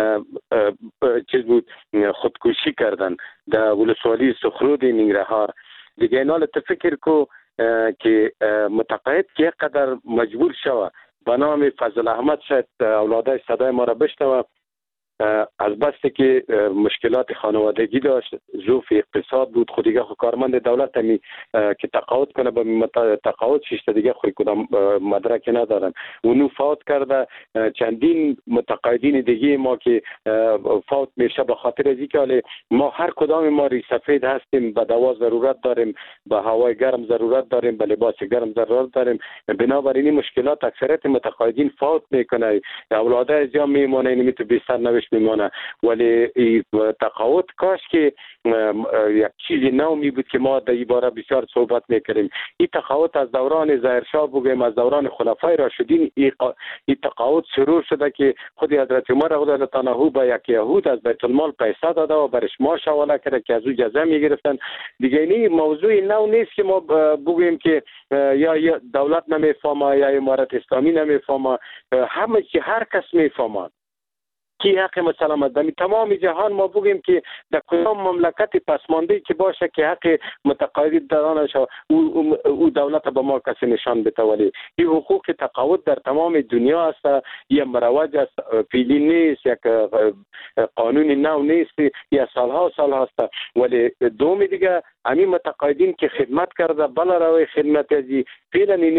Speaker 2: چیز بود خودکشی کردن در ولسوالی سخرود ننگرهار. دیگه اینا تو فکر کو که متقاعد که یک قدر مجبور شوه به نام فضل احمد شاید اولادای صدای ما را بشنوه، از بسته که مشکلات خانوادگی داشت، ظروف اقتصاد بود، خود دیگه خود کارمند دولت همی که تقاعد کنه به تقاعد شیشته دیگه خود کدام مدرک ندارن. اونو فوت کرده. چندین متقاعدین دیگه ما که فوت میشه به خاطر از اینکه ما هر کدام ما ری سفید هستیم، به دوا ضرورت داریم، به هوای گرم ضرورت داریم، به لباس گرم ضرورت داریم. بنابراین این مشکلات اکثریت متقاعدین فوت میکنه، اولاده از جا میمونه، اینمی تو بیشتر نوشت میمونه. ولی تقاعد کاش که یک چیزی نومی بود که ما در این باره بسیار صحبت میکردیم. این تقاعد از دوران ظاهرشاه بگویم، از دوران خلفای راشدین این تقاعد شروع شده که خود حضرت عمر رضی الله عنه به یک یهود از بیت المال پیسه داده و برش ماش حواله کرده که از او جزا میگرفتن. دیگه این موضوع نو نیست که ما بگویم که یا دولت نمیفهمه یا امارت اسلامی نمیفهمه، همه چی هر کس میفهمه کی حق مسلمت دمی تمام جهان. ما بگیم که در کدام مملکت پسمانده که باشه که حق متقاعد دارانش او, او دولت به ما کسی نشان بده. ولی این حقوق تقاعد در تمام دنیا است، یا مروج است، فعلی نیست، یک قانون نو نیست، یا سالها سال هست. ولی دوم دیگه همین متقاعدین که خدمت کرده بلا روی خدمت ازی فعلا اینا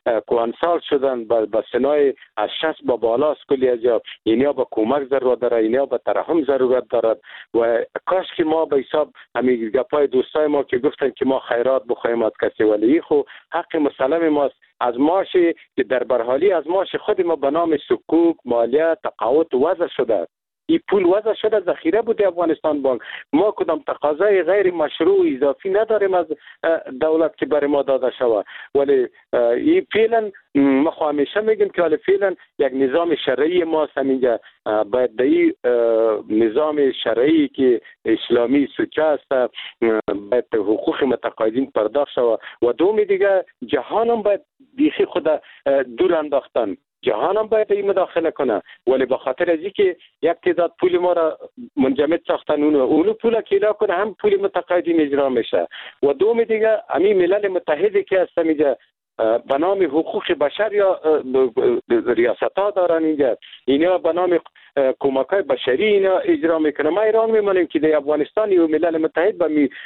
Speaker 2: کهنسال شدن به سنای از شصت به بالا است کلی از جا. اینا به کمک ضرورت داره، اینا به ترحم ضرورت دارد و کاش که ما به حساب همین گپای دوستای ما که گفتن که ما خیرات بخوایم از کسی، ولی خو حق مسلم ماست از ماشی که در برحالی از ماش خود ما به نام سکوک، مالیه، تقاعد وضع شده. این پول وضع شده ذخیره بوده افغانستان بانک. ما کدام تقاضای غیر مشروع اضافی نداریم از دولت که برای ما داده شود، ولی این فعلا ما همیشه میگیم که ولی فعلا یک نظام شرعی ما همینجا باید این نظام شرعی که اسلامی سوچه است باید حقوق متقاعدین پرداخت شود و دوم دیگه جهان هم باید بیخی خود دور انداختن، جهان هم باید این مداخله کنه، ولی به خاطر از اینکه یک تعداد پول ما را منجمد ساختن اونو اونو پول که ادا کنه هم پول متقاعدین اجرا میشه و دوم دیگه همین ملل متحدی که هست اینجا به نام حقوق بشر یا ریاست ها دارن اینجا، اینا به نام کمک های بشری اینا اجرا میکنه. ما ایران میمانیم که در افغانستان و ملل متحد به می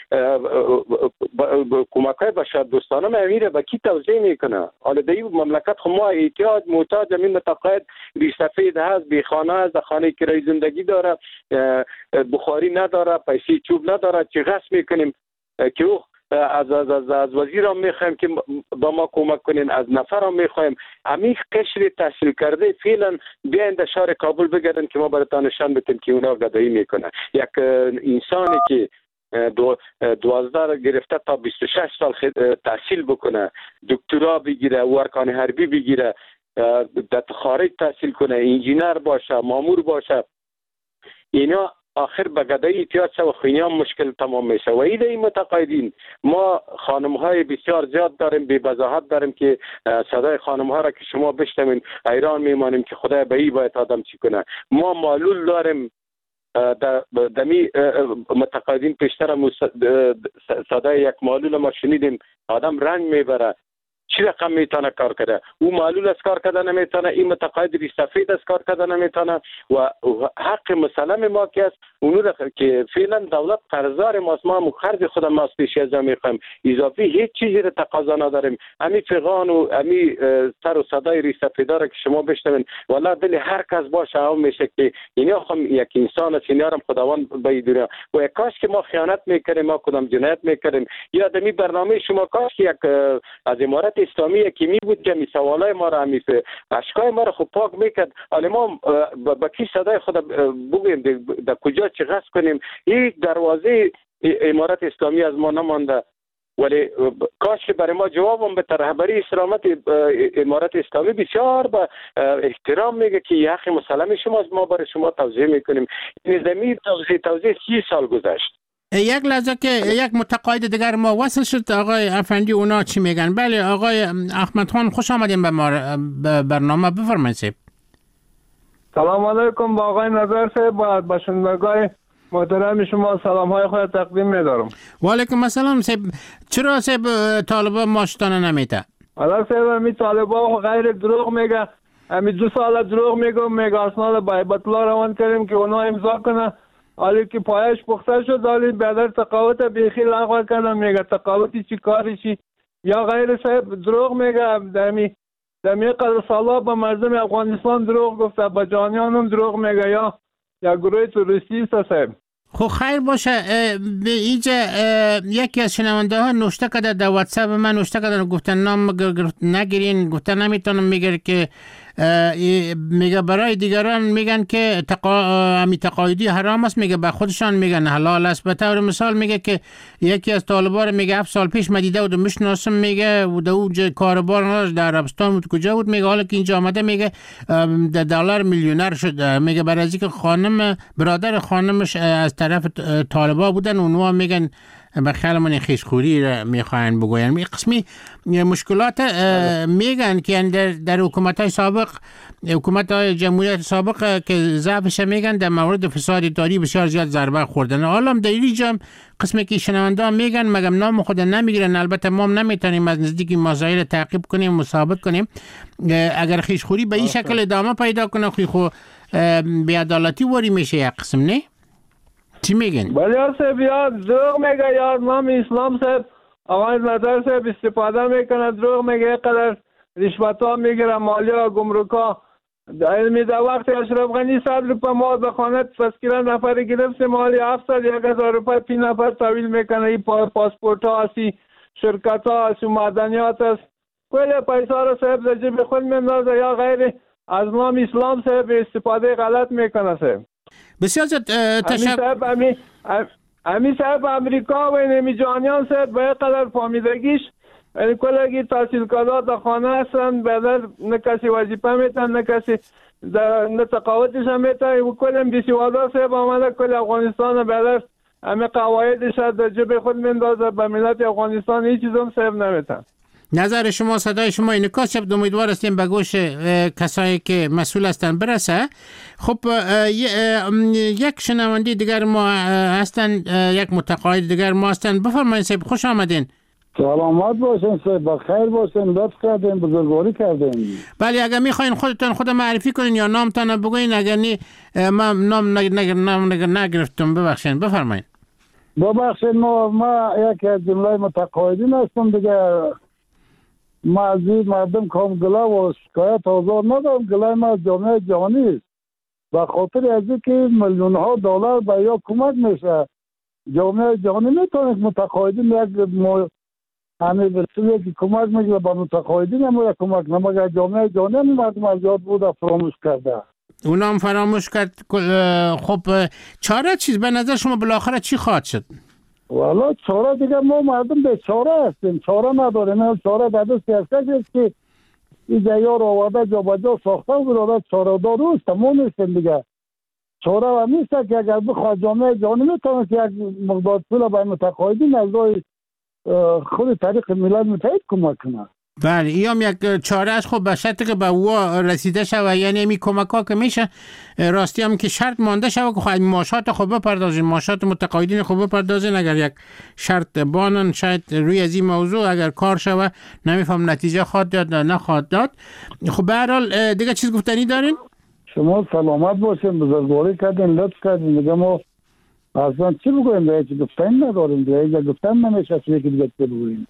Speaker 2: کمک های بشر دوستانه میره به کی توزیع میکنه. حالا در این مملکت خو ما احتیاج محتاج همین متقاعد بی سفید هست، بی خانه هست، خانه کرای زندگی داره، بخاری نداره، پیسه چوب نداره، چی غصب میکنیم که او از از از, از وزیر هم میخوایم که با ما کمک کنین، از نفر هم میخوایم همین قشر تحصیل کرده فعلا بیاین در شهر کابل بگردن که ما براتون نشان بدیم که اونا گدایی میکنه. یک انسانی که دو دوازده گرفته تا بیست و شش سال تحصیل بکنه، دکترا بگیره، ارکان حربی بگیره، در خارج تحصیل کنه، انجینر باشه، مامور باشه، اینا آخر به گدایی احتیاج شد و خیلی هم مشکل تمام میشه. و ایده این متقاعدین ما خانم های بسیار زیاد داریم، بی وضاحت داریم که صدای خانم ها را که شما بشنوین ایران میمانیم که خدای به این باید آدم چی کنه. ما معلول داریم دمی متقاعدین پیشتر صدای یک معلول ما شنیدیم آدم رنج میبره، چی رقم میتونه کار کرده، او معلول از کار کرده نمیتونه، این متقاعد ری سفید از کار کرده نمیتونه و حق مسلم ما که است اونو را که فعلا دولت قرضدار ماست، ما هم خرج خودم ماست پیش از میخوایم اضافی هیچ چیزی را تقاضا نداریم. همین فقان و همین سر و صدای ری سفیدا را که شما بشنوین والله دل هر کس باشه هم میشه که اینا هم یک انسان است، اینا هم خداوند به دنیا و کاش که ما خیانت میکردیم، ما کدام جنایت میکردیم یا دمی برنامه شما کاش که یک از امارت اسلامی که می بود که می سوالای ما را می اشکای ما را خب پاک میکرد، ولی ما با کی صدای خود بگویم در کجا چه غصب کنیم. یک دروازه امارت اسلامی از ما نمانده، ولی کاش که برای ما جوابم به رهبری سلامت امارت اسلامی بسیار با احترام میگه که یه حق مسلم شماست، ما برای شما توضیح میکنیم. این زمین توضیح توضیح سی سال گذشت.
Speaker 1: یک لحظه که یک متقاعد دیگر ما وصل شد، آقای افندی اونا چی میگن؟ بله آقای احمد خان خوش آمدین به ما برنامه، بفرمایید.
Speaker 4: سلام علیکم با آقای نظر صاحب، با باشندگان محترم شما سلام های خود تقدیم می‌دارم.
Speaker 1: و علیکم السلام صاحب. چرا صاحب طالبا ماشتانه نمیده؟
Speaker 4: حالا صاحب می طالبا غیر دروغ میگه، همین دو سال دروغ میگم، میگه اسناد بایبت الله روان کردیم که اونا امضا کنه، حالی که پایش پخته شد، حالی بیادر تقاوت بیخی لغو کردن، میگه تقاوتی چی کارشی یا غیر صاحب دروغ میگه. دمی دمی قدر سالا به مردم افغانستان دروغ گفته، به جانیان هم دروغ میگه یا یا گروه توریستی است صاحب.
Speaker 1: خب خیر باشه. به اینجا یکی از شنونده ها نوشته کرده در واتساپ من نوشته کرده، گفتن نام نگیرین، گفتن نمیتونم میگه که میگه برای دیگران میگن که تقا... امی تقاعدی حرام است، میگه به خودشان میگن حلال است. به طور مثال میگه که یکی از طالبان میگه هفت سال پیش مدیده بود و میشناسم، میگه و در اونجا کاربار نداشت در عربستان بود، کجا بود، میگه حالا که اینجا آمده میگه در دلار میلیونر شده، میگه برای از اینکه خانم برادر خانمش از طرف طالبا بودن اونها میگن به خیال من خیشخوری را میخواین بگوین. می قسمی مشکلات میگن که در, در حکومت های سابق، حکومت های جمهوریت سابق که ضعفش میگن در مورد فساد اداری بسیار زیاد ضربه خوردن. حالا در اینجا قسمی که شنونده میگن مگم نام خود نمیگیرن، البته ما نمیتونیم از نزدیک مسائل تعقیب کنیم و ثابت کنیم. اگر خیشخوری به این شکل ادامه پیدا کنه خو بی‌عدالتی واری میشه یک قسم، نه؟ چی میگن؟
Speaker 4: بله صاحب یا دروغ میگه یا نام اسلام صاحب آقای نظر صاحب استفاده میکنه، دروغ میگه قدر رشوت ها میگیره، مالیات گمرکا. علمی در وقت اشرف غنی صد روپه ما به خانه تذکره نفر گرفت مالی هفتصد یک هزار روپه پی نفر تحویل میکنه. این پاسپورت ها هستی، شرکت ها هستی، معدنیات است، کل پیسه رو صاحب در جیب خود میندازه یا غیر از نام اسلام صاحب استفاده غلط میکنه صاحب.
Speaker 1: بسیار زیاد تشکر.
Speaker 4: امی امی صاحب امریکا و نمی جانیان صاحب به قدر فامیدگیش یعنی کلگی تحصیل کردات در خانه هستن، بدر نه کسی وظیفه میتن، نه کسی نه تقاوتش هم میتن. و کلم بیسیوادا صاحب آمده کل افغانستان بدر همه قواعدش در جب خود میندازه، به ملت افغانستان هیچ چیز هم صاحب نمیتن.
Speaker 1: نظر شما، صدای شما انعکاس شد. امیدوار هستیم به گوش کسایی که مسئول هستن برسه. خب یک شنونده دیگر ما هستن، یک متقاعد دیگر ما هستن. بفرمایید صاحب، خوش آمدین.
Speaker 16: سلامت باشین صاحب، بخیر باشین، لطف کردین، بزرگواری کردین.
Speaker 1: بله، اگر میخواین خودتون خود معرفی کنین یا نامتان بگوین. اگر نی ما نام نام نگرفتم ببخشید، بفرمایید.
Speaker 16: ببخشید ما ما یک از جمله متقاعدین هستم دیگه. ما از مردم کام گله و شکایت آزار ندارم. گله ما از جامعه جهانی است. به خاطر از اینکه میلیون ها دلار به یا کمک میشه، جامعه جهانی میتونه متقاعدین یک مو همه وسیله که کمک میگه به متقاعدین هم کمک نمیگه. جامعه جهانی هم مردم از یاد بوده فراموش کرده.
Speaker 1: اونام فراموش کرد. خب چاره چیز به نظر شما بالاخره چی خواهد شد؟
Speaker 16: والا چاره دیگه ما مردم به چاره هستیم، چاره نداریم. چاره در دست سیاست است که این جایار آورده جا با جا ساخته و براده چاره دارو است. ما نیستیم دیگه. چاره هم نیست که اگر بخواد جامعه جهانی میتونه که یک مقدار پول به متقاعدین از راه خود طریق ملت متحد کمک کنه.
Speaker 1: بله، این هم یک چاره است. خب به شرطی که به او رسیده شود، یعنی می کمک ها که میشه راستی هم که شرط مانده شود که خواهد ماشات خوب بپردازین، ماشات متقاعدین خوب بپردازین. اگر یک شرط بانن شاید روی از این موضوع اگر کار شود، نمیفهم نتیجه خواهد داد نه نخواهد داد. خب به هر حال دیگه چیز گفتنی دارین؟
Speaker 16: شما سلامت باشین، بزرگواری کردین، لطف کردین. دیگه ما اصلا چی بگویم دیگه؟ چی گفتن نداریم دیگه. اگر گفتن نمیشه چی که دیگه بگویم.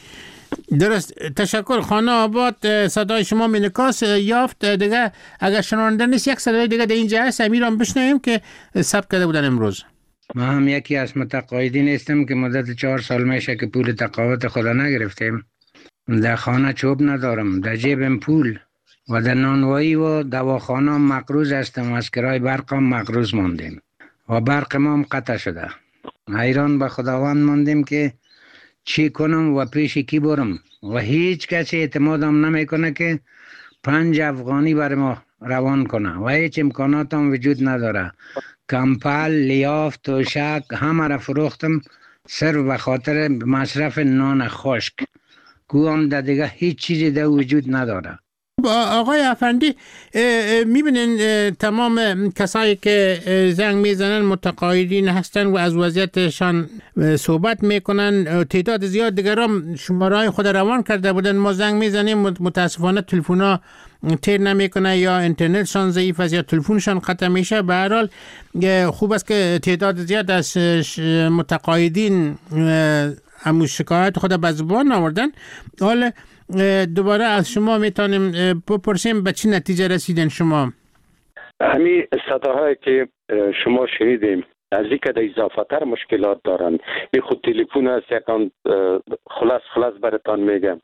Speaker 1: درست، تشکر. خانه آباد صدای شما انعکاس یافت. دیگه اگر شنونده نیست یک صدای دیگه در اینجا هست، امیرم بشنویم که ثبت کرده بودن امروز.
Speaker 17: ما هم یکی از متقاعدین هستم که مدت چهار سال میشه که پول تقاعد خدا نگرفتیم. در خانه چوب ندارم، در جیبم پول و در نانوایی و دواخانه مقروض هستم. از کرای برقم مقروض ماندیم و برق ما هم قطع شده. حیران به خداوند ماندیم که چی کنم و پیش کی برم و هیچ کسی اعتمادم نمیکنه که پنج افغانی بر ما روان کنه و هیچ امکانات هم وجود نداره. کمپل، لیاف، توشک همه را فروختم صرف به خاطر مصرف نان خشک که هم در دیگه هیچ چیزی در وجود نداره.
Speaker 1: آقای افندی، میبینین تمام کسایی که زنگ میزنن متقاعدین هستن و از وضعیتشان صحبت میکنن. تعداد زیاد دیگران شماره‌های خود روان کرده بودن. ما زنگ میزنیم متاسفانه تلفن‌ها تیر نمیکنه، یا اینترنتشان ضعیف است یا تلفنشان قطع میشه. به هر حال خوب است که تعداد زیاد از متقاعدین همون شکایت خود به زبان آوردن. حالا دوباره از شما میتونیم بپرسیم به چه نتیجه رسیدن شما؟
Speaker 2: همین صداهایی که شما شنیدیم از اینکه در اضافه تر مشکلات دارن. این خود تلفن است یکان خلاص خلاص براتان میگم.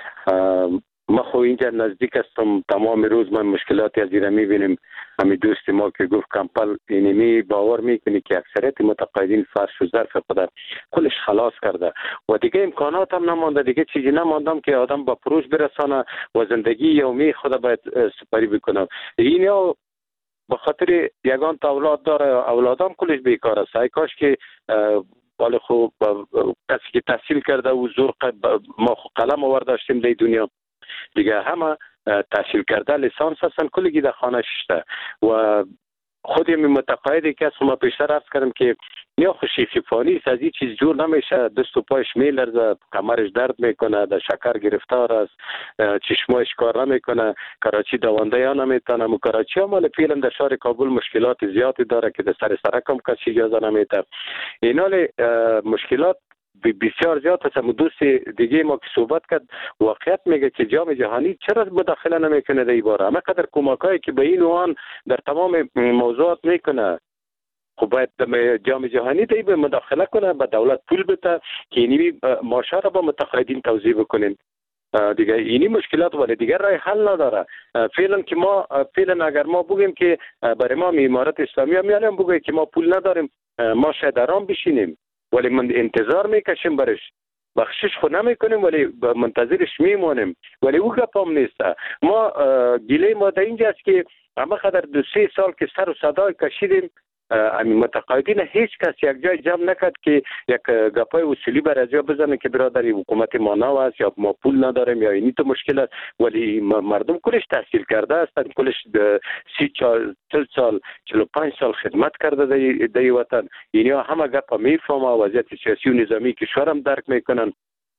Speaker 2: ما خو اینجا نزدیک هستم، تمام روز من مشکلاتی از ایره میبینیم. همین دوست ما که گفت کمپل اینمی باور میکنی که اکثریت متقاعدین فرش و ظرف خود کلش خلاص کرده و دیگه امکانات هم نمانده، دیگه چیزی نماندم که آدم با پروژ برسانه و زندگی یومی خود باید سپری بکنه. این یا به خاطر یگان تا اولاد داره، اولادام کلش بیکار است. ای کاش که ولی خوب کسی که تحصیل کرده و زور ما خو قلم آورده داشتیم در دنیا دیگه همه تحصیل کرده لیسانس هستن کلگی در خانه ششته و خودی متقاعدی که از ما پیشتر عرض کردم که یا خوشی خفانی از این چیز جور نمیشه، دست و پایش میلرزه، کمرش درد میکنه، در شکر گرفتار است، چشمایش کار نمیکنه، کراچی دوانده یا نمیتونه. و کراچی هم مال پیلم در شهر کابل مشکلات زیادی داره که در سر سرکم کسی اجازه نمیده. اینال مشکلات بسیار زیاد است. دوست دیگه ما که صحبت کرد واقعیت میگه که جام جهانی چرا مداخله نمیکنه در این باره؟ همه قدر کمکایی که به این و آن در تمام موضوعات میکنه، خب باید جام جهانی دی به مداخله کنه، به دولت پول بده که اینی ماشه را با متقاعدین توضیح بکنین دیگه. اینی مشکلات ولی دیگه راه حل نداره. فعلا که ما فعلا اگر ما بگیم که برای ما امارت اسلامی هم میانم بگه که ما پول نداریم، ما شاید آرام بشینیم ولی من انتظار میکشیم برش، بخشش خود نمیکنیم ولی منتظرش میمونیم، ولی او گپ هم نیست. ما گله ما در اینجاست که همه قدر دو سه سال که سر و صدای کشیدیم، متقاعدین هیچ کس یک جای جمع نکرد که یک گپای اصولی بر از جا بزنه که برادری حکومت ما نو است یا ما پول نداریم یا اینی تو مشکل است. ولی مردم کلش تحصیل کرده هستند، کلش سی چل سال چل و پنج سال خدمت کرده در وطن، یعنی همه گپا میفهمه، وضعیت سیاسی و نظامی کشور هم درک میکنن.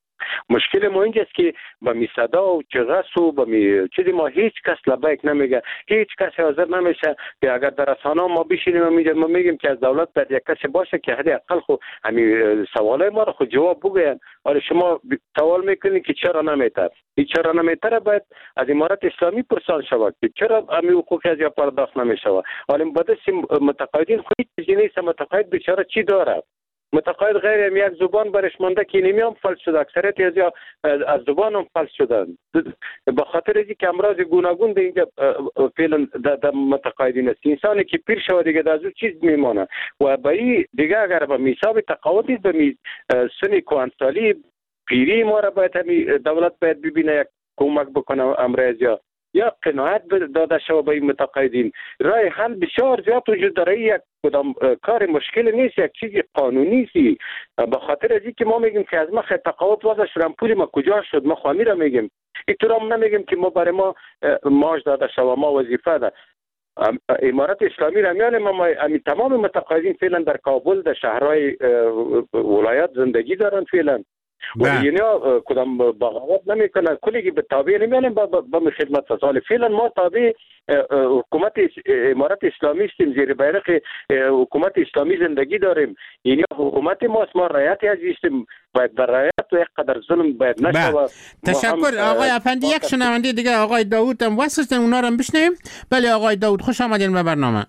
Speaker 2: مشکل ما اینجاست که با می صدا و چغس و با می چیزی ما هیچ کس لبیک نمیگه، هیچ کس حاضر نمیشه که اگر در رسانه ما بشینیم و ما میگیم که از دولت باید یک کسی باشه که حداقل خود همین سوالای ما رو خود جواب بگوین. ولی شما سوال میکنید که چرا نمیتر؟ این چرا نمیتر باید از امارت اسلامی پرسان شود که چرا همین حقوقی از یا پرداخت نمیشود. ولی بعد متقاعدین خود چیزی نیست. متقاعد بیچاره چی داره؟ متقاعد غیر یک زبان برش مانده که اینمی هم فلج شده، اکثریت از یا از زبان هم فلج شدن به خاطر ازی که امراض گوناگون در اینجا فعلا در متقاعدین است. انسانی که پیر شود دیگه در از اون چیز میمانه و به این دیگه اگر به میثاب تقاعد نیست، به می سن کوانسالی پیری ما را باید همی دولت باید ببینه یک کمک بکنه امراض یا یا قناعت داده شود به این متقاعدین. راه حل بسیار زیاد وجود داره، یک کدام کار مشکل نیست، یک چیز قانونی است. به خاطر از اینکه ما میگیم که از ما تقاعد وضع شدن پول ما کجا شد، ما خوامی را میگیم، اینطور هم نمیگیم که ما برای ما معاش داده شود، ما وظیفه ده. امارت اسلامی را میانه ما امی تمام متقاعدین فعلا در کابل در شهرهای ولایت زندگی دارن فعلا و یعنی کدام بغاوت نمیکنه، کلی به تابع نمیانیم با خدمت فصال. فعلا ما تابع حکومت امارت اسلامی استیم، زیر بیرق حکومت اسلامی زندگی داریم، یعنی حکومت ماست، ما رعایت عزیزیم، باید بر رعایت و یک قدر ظلم باید نشود.
Speaker 1: تشکر آقای افندی. یک شنونده دیگه آقای داوود هم واسه اونا رو بشنویم. بله آقای داوود خوش آمدین به برنامه.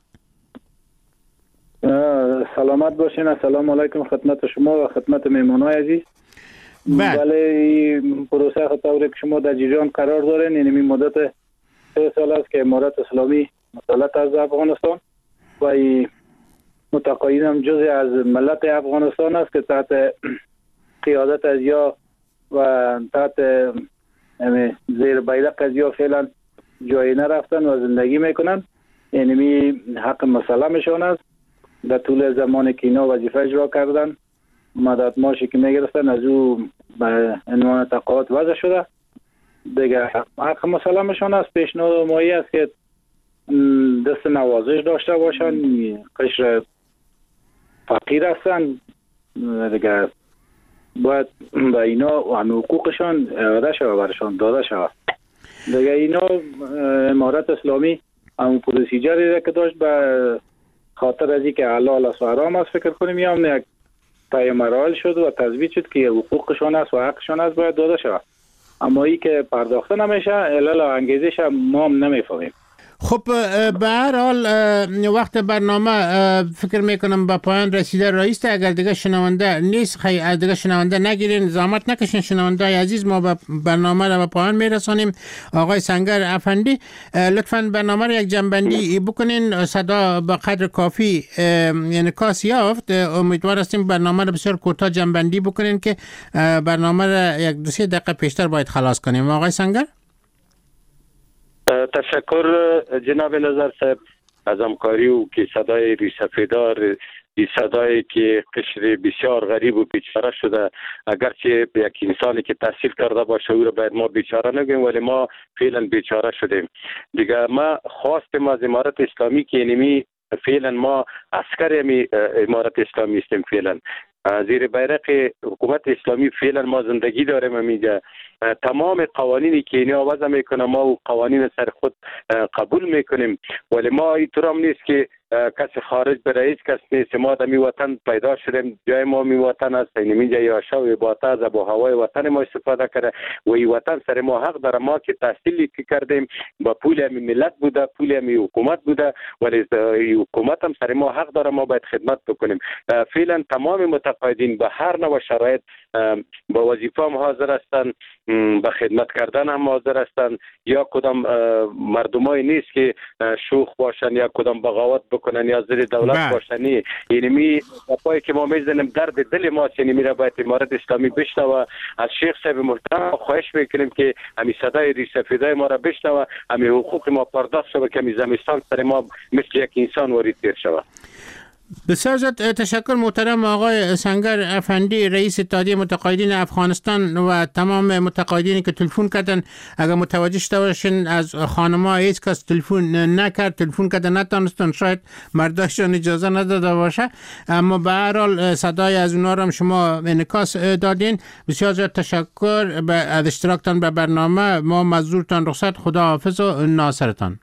Speaker 18: سلامت باشین. السلام علیکم خدمت شما و خدمت مهمانای عزیز. بله پروسه خطوری که شما در جریان قرار دارین، یعنی این مدت سه سال است که امارت اسلامی مسلط از افغانستان و این متقاعدین هم جزء از ملت افغانستان است که تحت قیادت از یا و تحت زیر بیرق از یا فعلا جایی نرفتن و زندگی میکنن. یعنی می حق مسلمشان است. در طول زمانی که اینا وظیفه اجرا کردن مدد ماشی که میگرفتن از او به عنوان تقاعد وضع شده دیگه حق مسلمشان است. پیشنهاد مایی است که دست نوازش داشته باشن، قشر فقیر هستن دیگه، باید به اینا و همه حقوقشان اعاده شود برشان داده شود دیگه. اینا امارت اسلامی همون پروسیجری که داشت به خاطر از اینکه حلال است و حرام است فکر کنیم یا هم یک طی مراحل شد و تضمین شد که حقوقشان است و حقشان است باید داده شود، اما ای که پرداخته نمیشه علل و انگیزش ما هم نمیفهمیم.
Speaker 1: خب به هر حال وقت برنامه فکر میکنم به پایان رسیده. رئیس اگر دیگه شنونده نیست خیلی دیگه شنونده نگیرین، زحمت نکشین شنونده عزیز، ما به برنامه را به پایان میرسانیم. آقای سنگر افندی لطفاً برنامه را یک جنبندی بکنین، صدا به قدر کافی یعنی کاس یافت. امیدوار هستیم برنامه را بسیار کوتاه جنبندی بکنین که برنامه را یک دو سه دقیقه پیشتر باید خلاص کنیم. آقای سنگر.
Speaker 2: تشکر جناب نظر صاحب از همکاری و که صدای ریسفیدار، این صدایی که قشر بسیار غریب و بیچاره شده، اگرچه یک انسانی که تحصیل کرده باشه او رو باید ما بیچاره نگیم ولی ما فعلا بیچاره شدیم دیگه. ما خواستم از امارت اسلامی که اینمی فعلا ما عسکر امارت اسلامی هستیم، فعلا زیر بیرق حکومت اسلامی فعلا ما زندگی داریم. امیجا تمام قوانینی که اینا وضع میکنه ما و قوانین سر خود قبول میکنیم، ولی ما اینطور هم نیست که کسی خارج بره هیچ کس نیست. ما در می وطن پیدا شدیم، جای ما می وطن است، اینجا یا شو باتا از با هوای وطن ما استفاده کرده و این وطن سر ما حق داره. ما که تحصیلی که کردیم با پول می ملت بوده، پول می حکومت بوده، ولی حکومت هم سر ما حق داره، ما باید خدمت بکنیم. فعلا تمام متقاعدین به هر نوع شرایط با وظیفه هم حاضر هستند، به خدمت کردن هم حاضر هستند. یا کدام مردمای نیست که شوخ باشن یا کدام بغاوت بکنن یا زیر دولت باشن. یعنی می پای که ما میزنیم درد دل ما، یعنی میره باید امارت اسلامی بشنوه. از شیخ صاحب محترم خواهش میکنیم که همین صدای ریش سفیدای ما را بشنوه، همین حقوق ما پرداخت شود که همین زمستان سر ما مثل یک انسان وارد گیر شود.
Speaker 1: بسیار زیاد تشکر محترم آقای سنگر افندی، رئیس اتحادیه متقاعدین افغانستان و تمام متقاعدینی که تلفن کردن. اگر متوجه شده باشین از خانم‌ها هیچ کس تلفن نکرد، تلفن کرده نتونستن، شاید مرداشون اجازه نداده باشه، اما به هر حال صدای از اونها رو هم شما انعکاس دادین. بسیار زیاد تشکر از اشتراکتان به برنامه. ما مزدورتان رخصت، خدا حافظ و ناصرتان.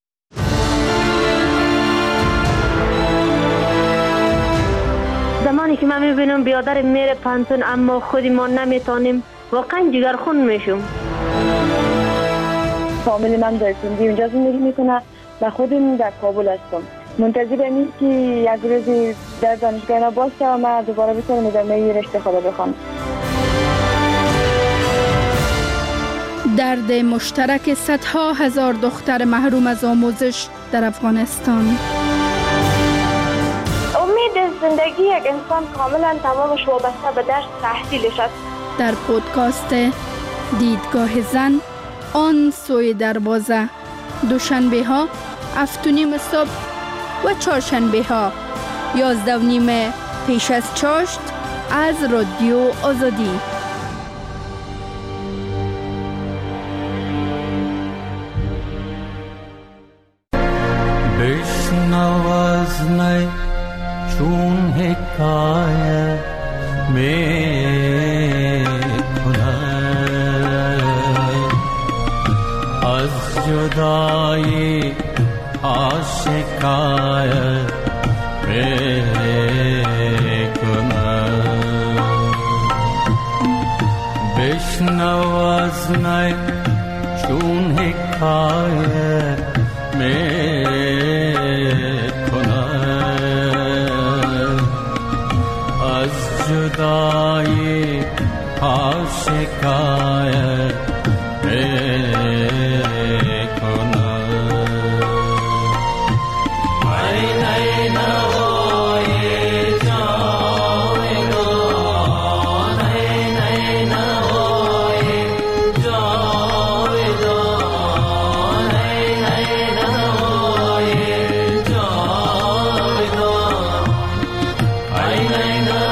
Speaker 19: زمانی که من میبینم بیادر میره پانتون اما خودی ما نمیتونیم، واقعا جگرخون میشم.
Speaker 20: فامیلی من در سندی اونجا زندگی میکنه و خودم در کابل هستم. منتظر این که یک روزی در دانشگاه اینا باشه و من دوباره بتونم ادامه رشته خدا بخوام.
Speaker 21: درد مشترک صدها هزار دختر محروم از آموزش در افغانستان.
Speaker 22: زندگی یک انسان کاملا تمامش وابسته به درس تحصیلش است.
Speaker 21: در پودکاست دیدگاه زن، آن سوی دروازه، دوشنبه ها هفت و نیم صبح و چهارشنبه ها یازده و نیم پیش از چاشت از رادیو آزادی.
Speaker 23: بشنو از می چون حکایت می کند از جدایی آشکایت می کند. بشنو از می چون حکایت می جدایی ها شکایت میکنم. ای نی نوای جاودان، ای نی نوای جاودان، ای نی نوای جاودان، ای نی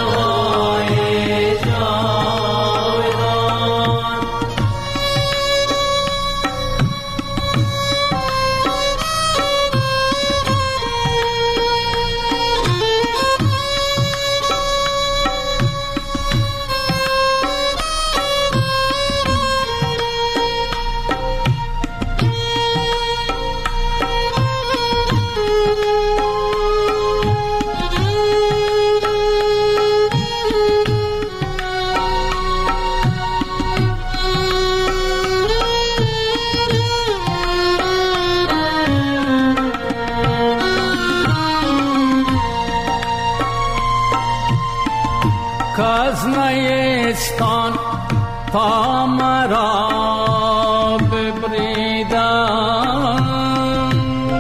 Speaker 23: کاز نیستان تا مرا ببریدن،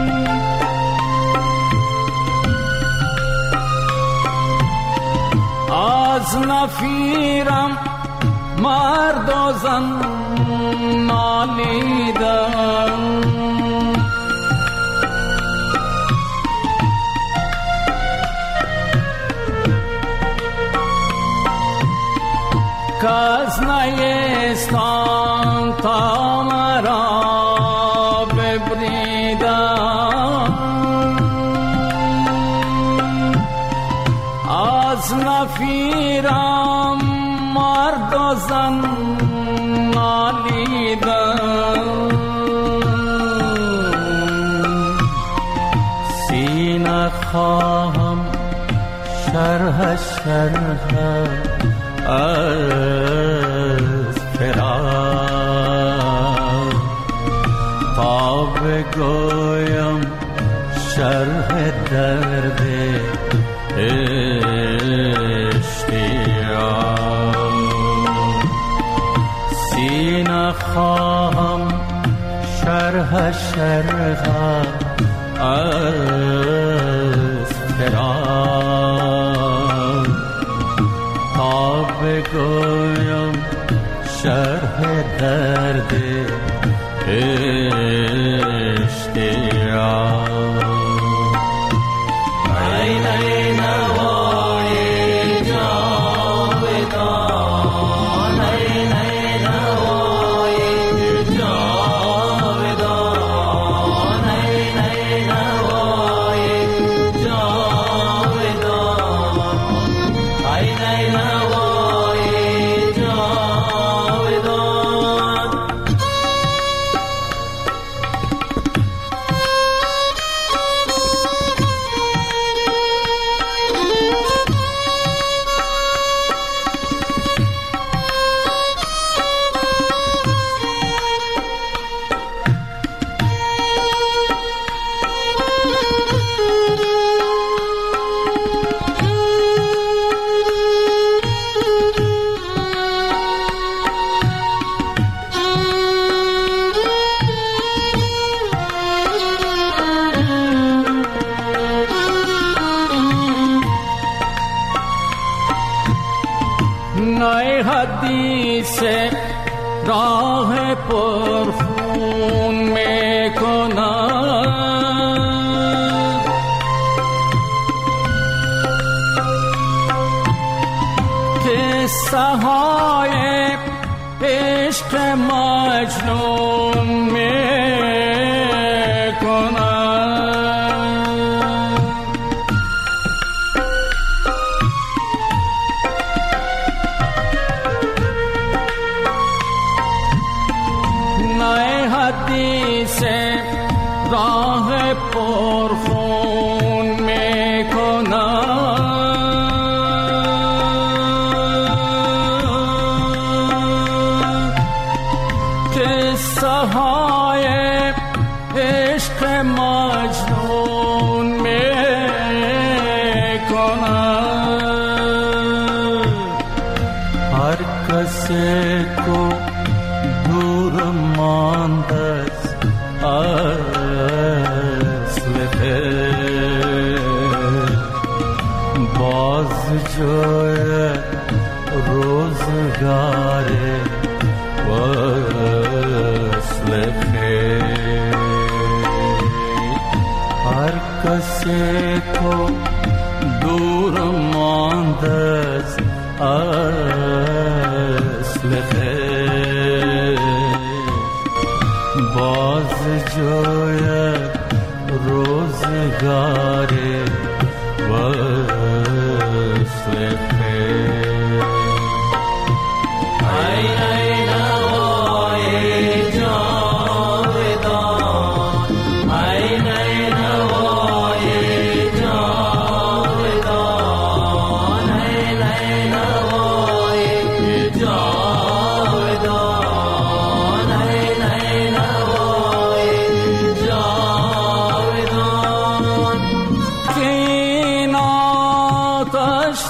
Speaker 23: از نفیرم مرد و زن نالیدن. کاز نیستان تا مرا ببریدن، از نفیرم مرد و زن نالیدن. سینه نخواهم شرح شرح از فراق تا بگویم شرح درد اشتیاق. سینه خواهم شرح شرح از فراق تا بگویم شرح درد اشتیاق. عین عین وای جاودان، عین عین وای جاودان، عین عین وای جاودان، عین عین وای جاودان. نای حدیث راه پرخون میکنم، قصه های عشق مجنون میکنم. نای حدیث راه پرخون میکنم، قصه های عشق مجنون میکنم. هر کسی کو دور مانده است اصل خیر، باز جای روزگار وصل خیر. هر کسی کو دور مانده است اصل خیر، باز جای روزگار وصل خیر. عین عین وای جاودان، عین عین وای جاودان، عین عین وای جاودان، عین عین وای جاودان. که این آتش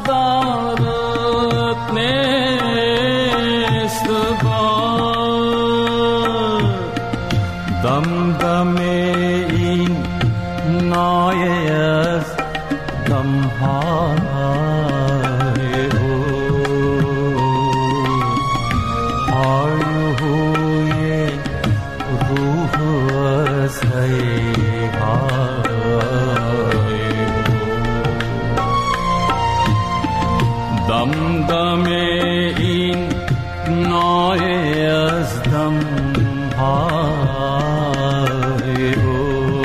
Speaker 23: ندارد نیست بار، دمدم این نای از دمهای او، آیوی روح از هیهای او. دمدم این نای از دمهای او،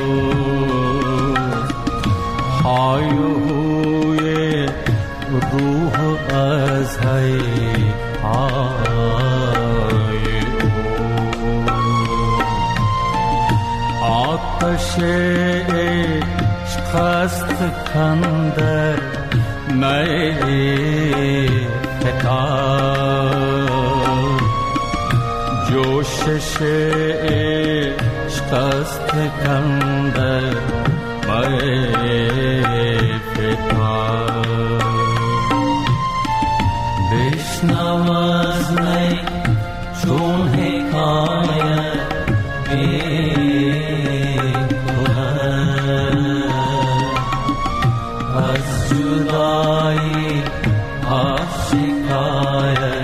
Speaker 23: آیوی روح از هیهای او. آتش عشق است کندر نئے فتاد جوشش عشق است کندر نئے فتاد بشنو از می چون حکایت از جدایی آشکایت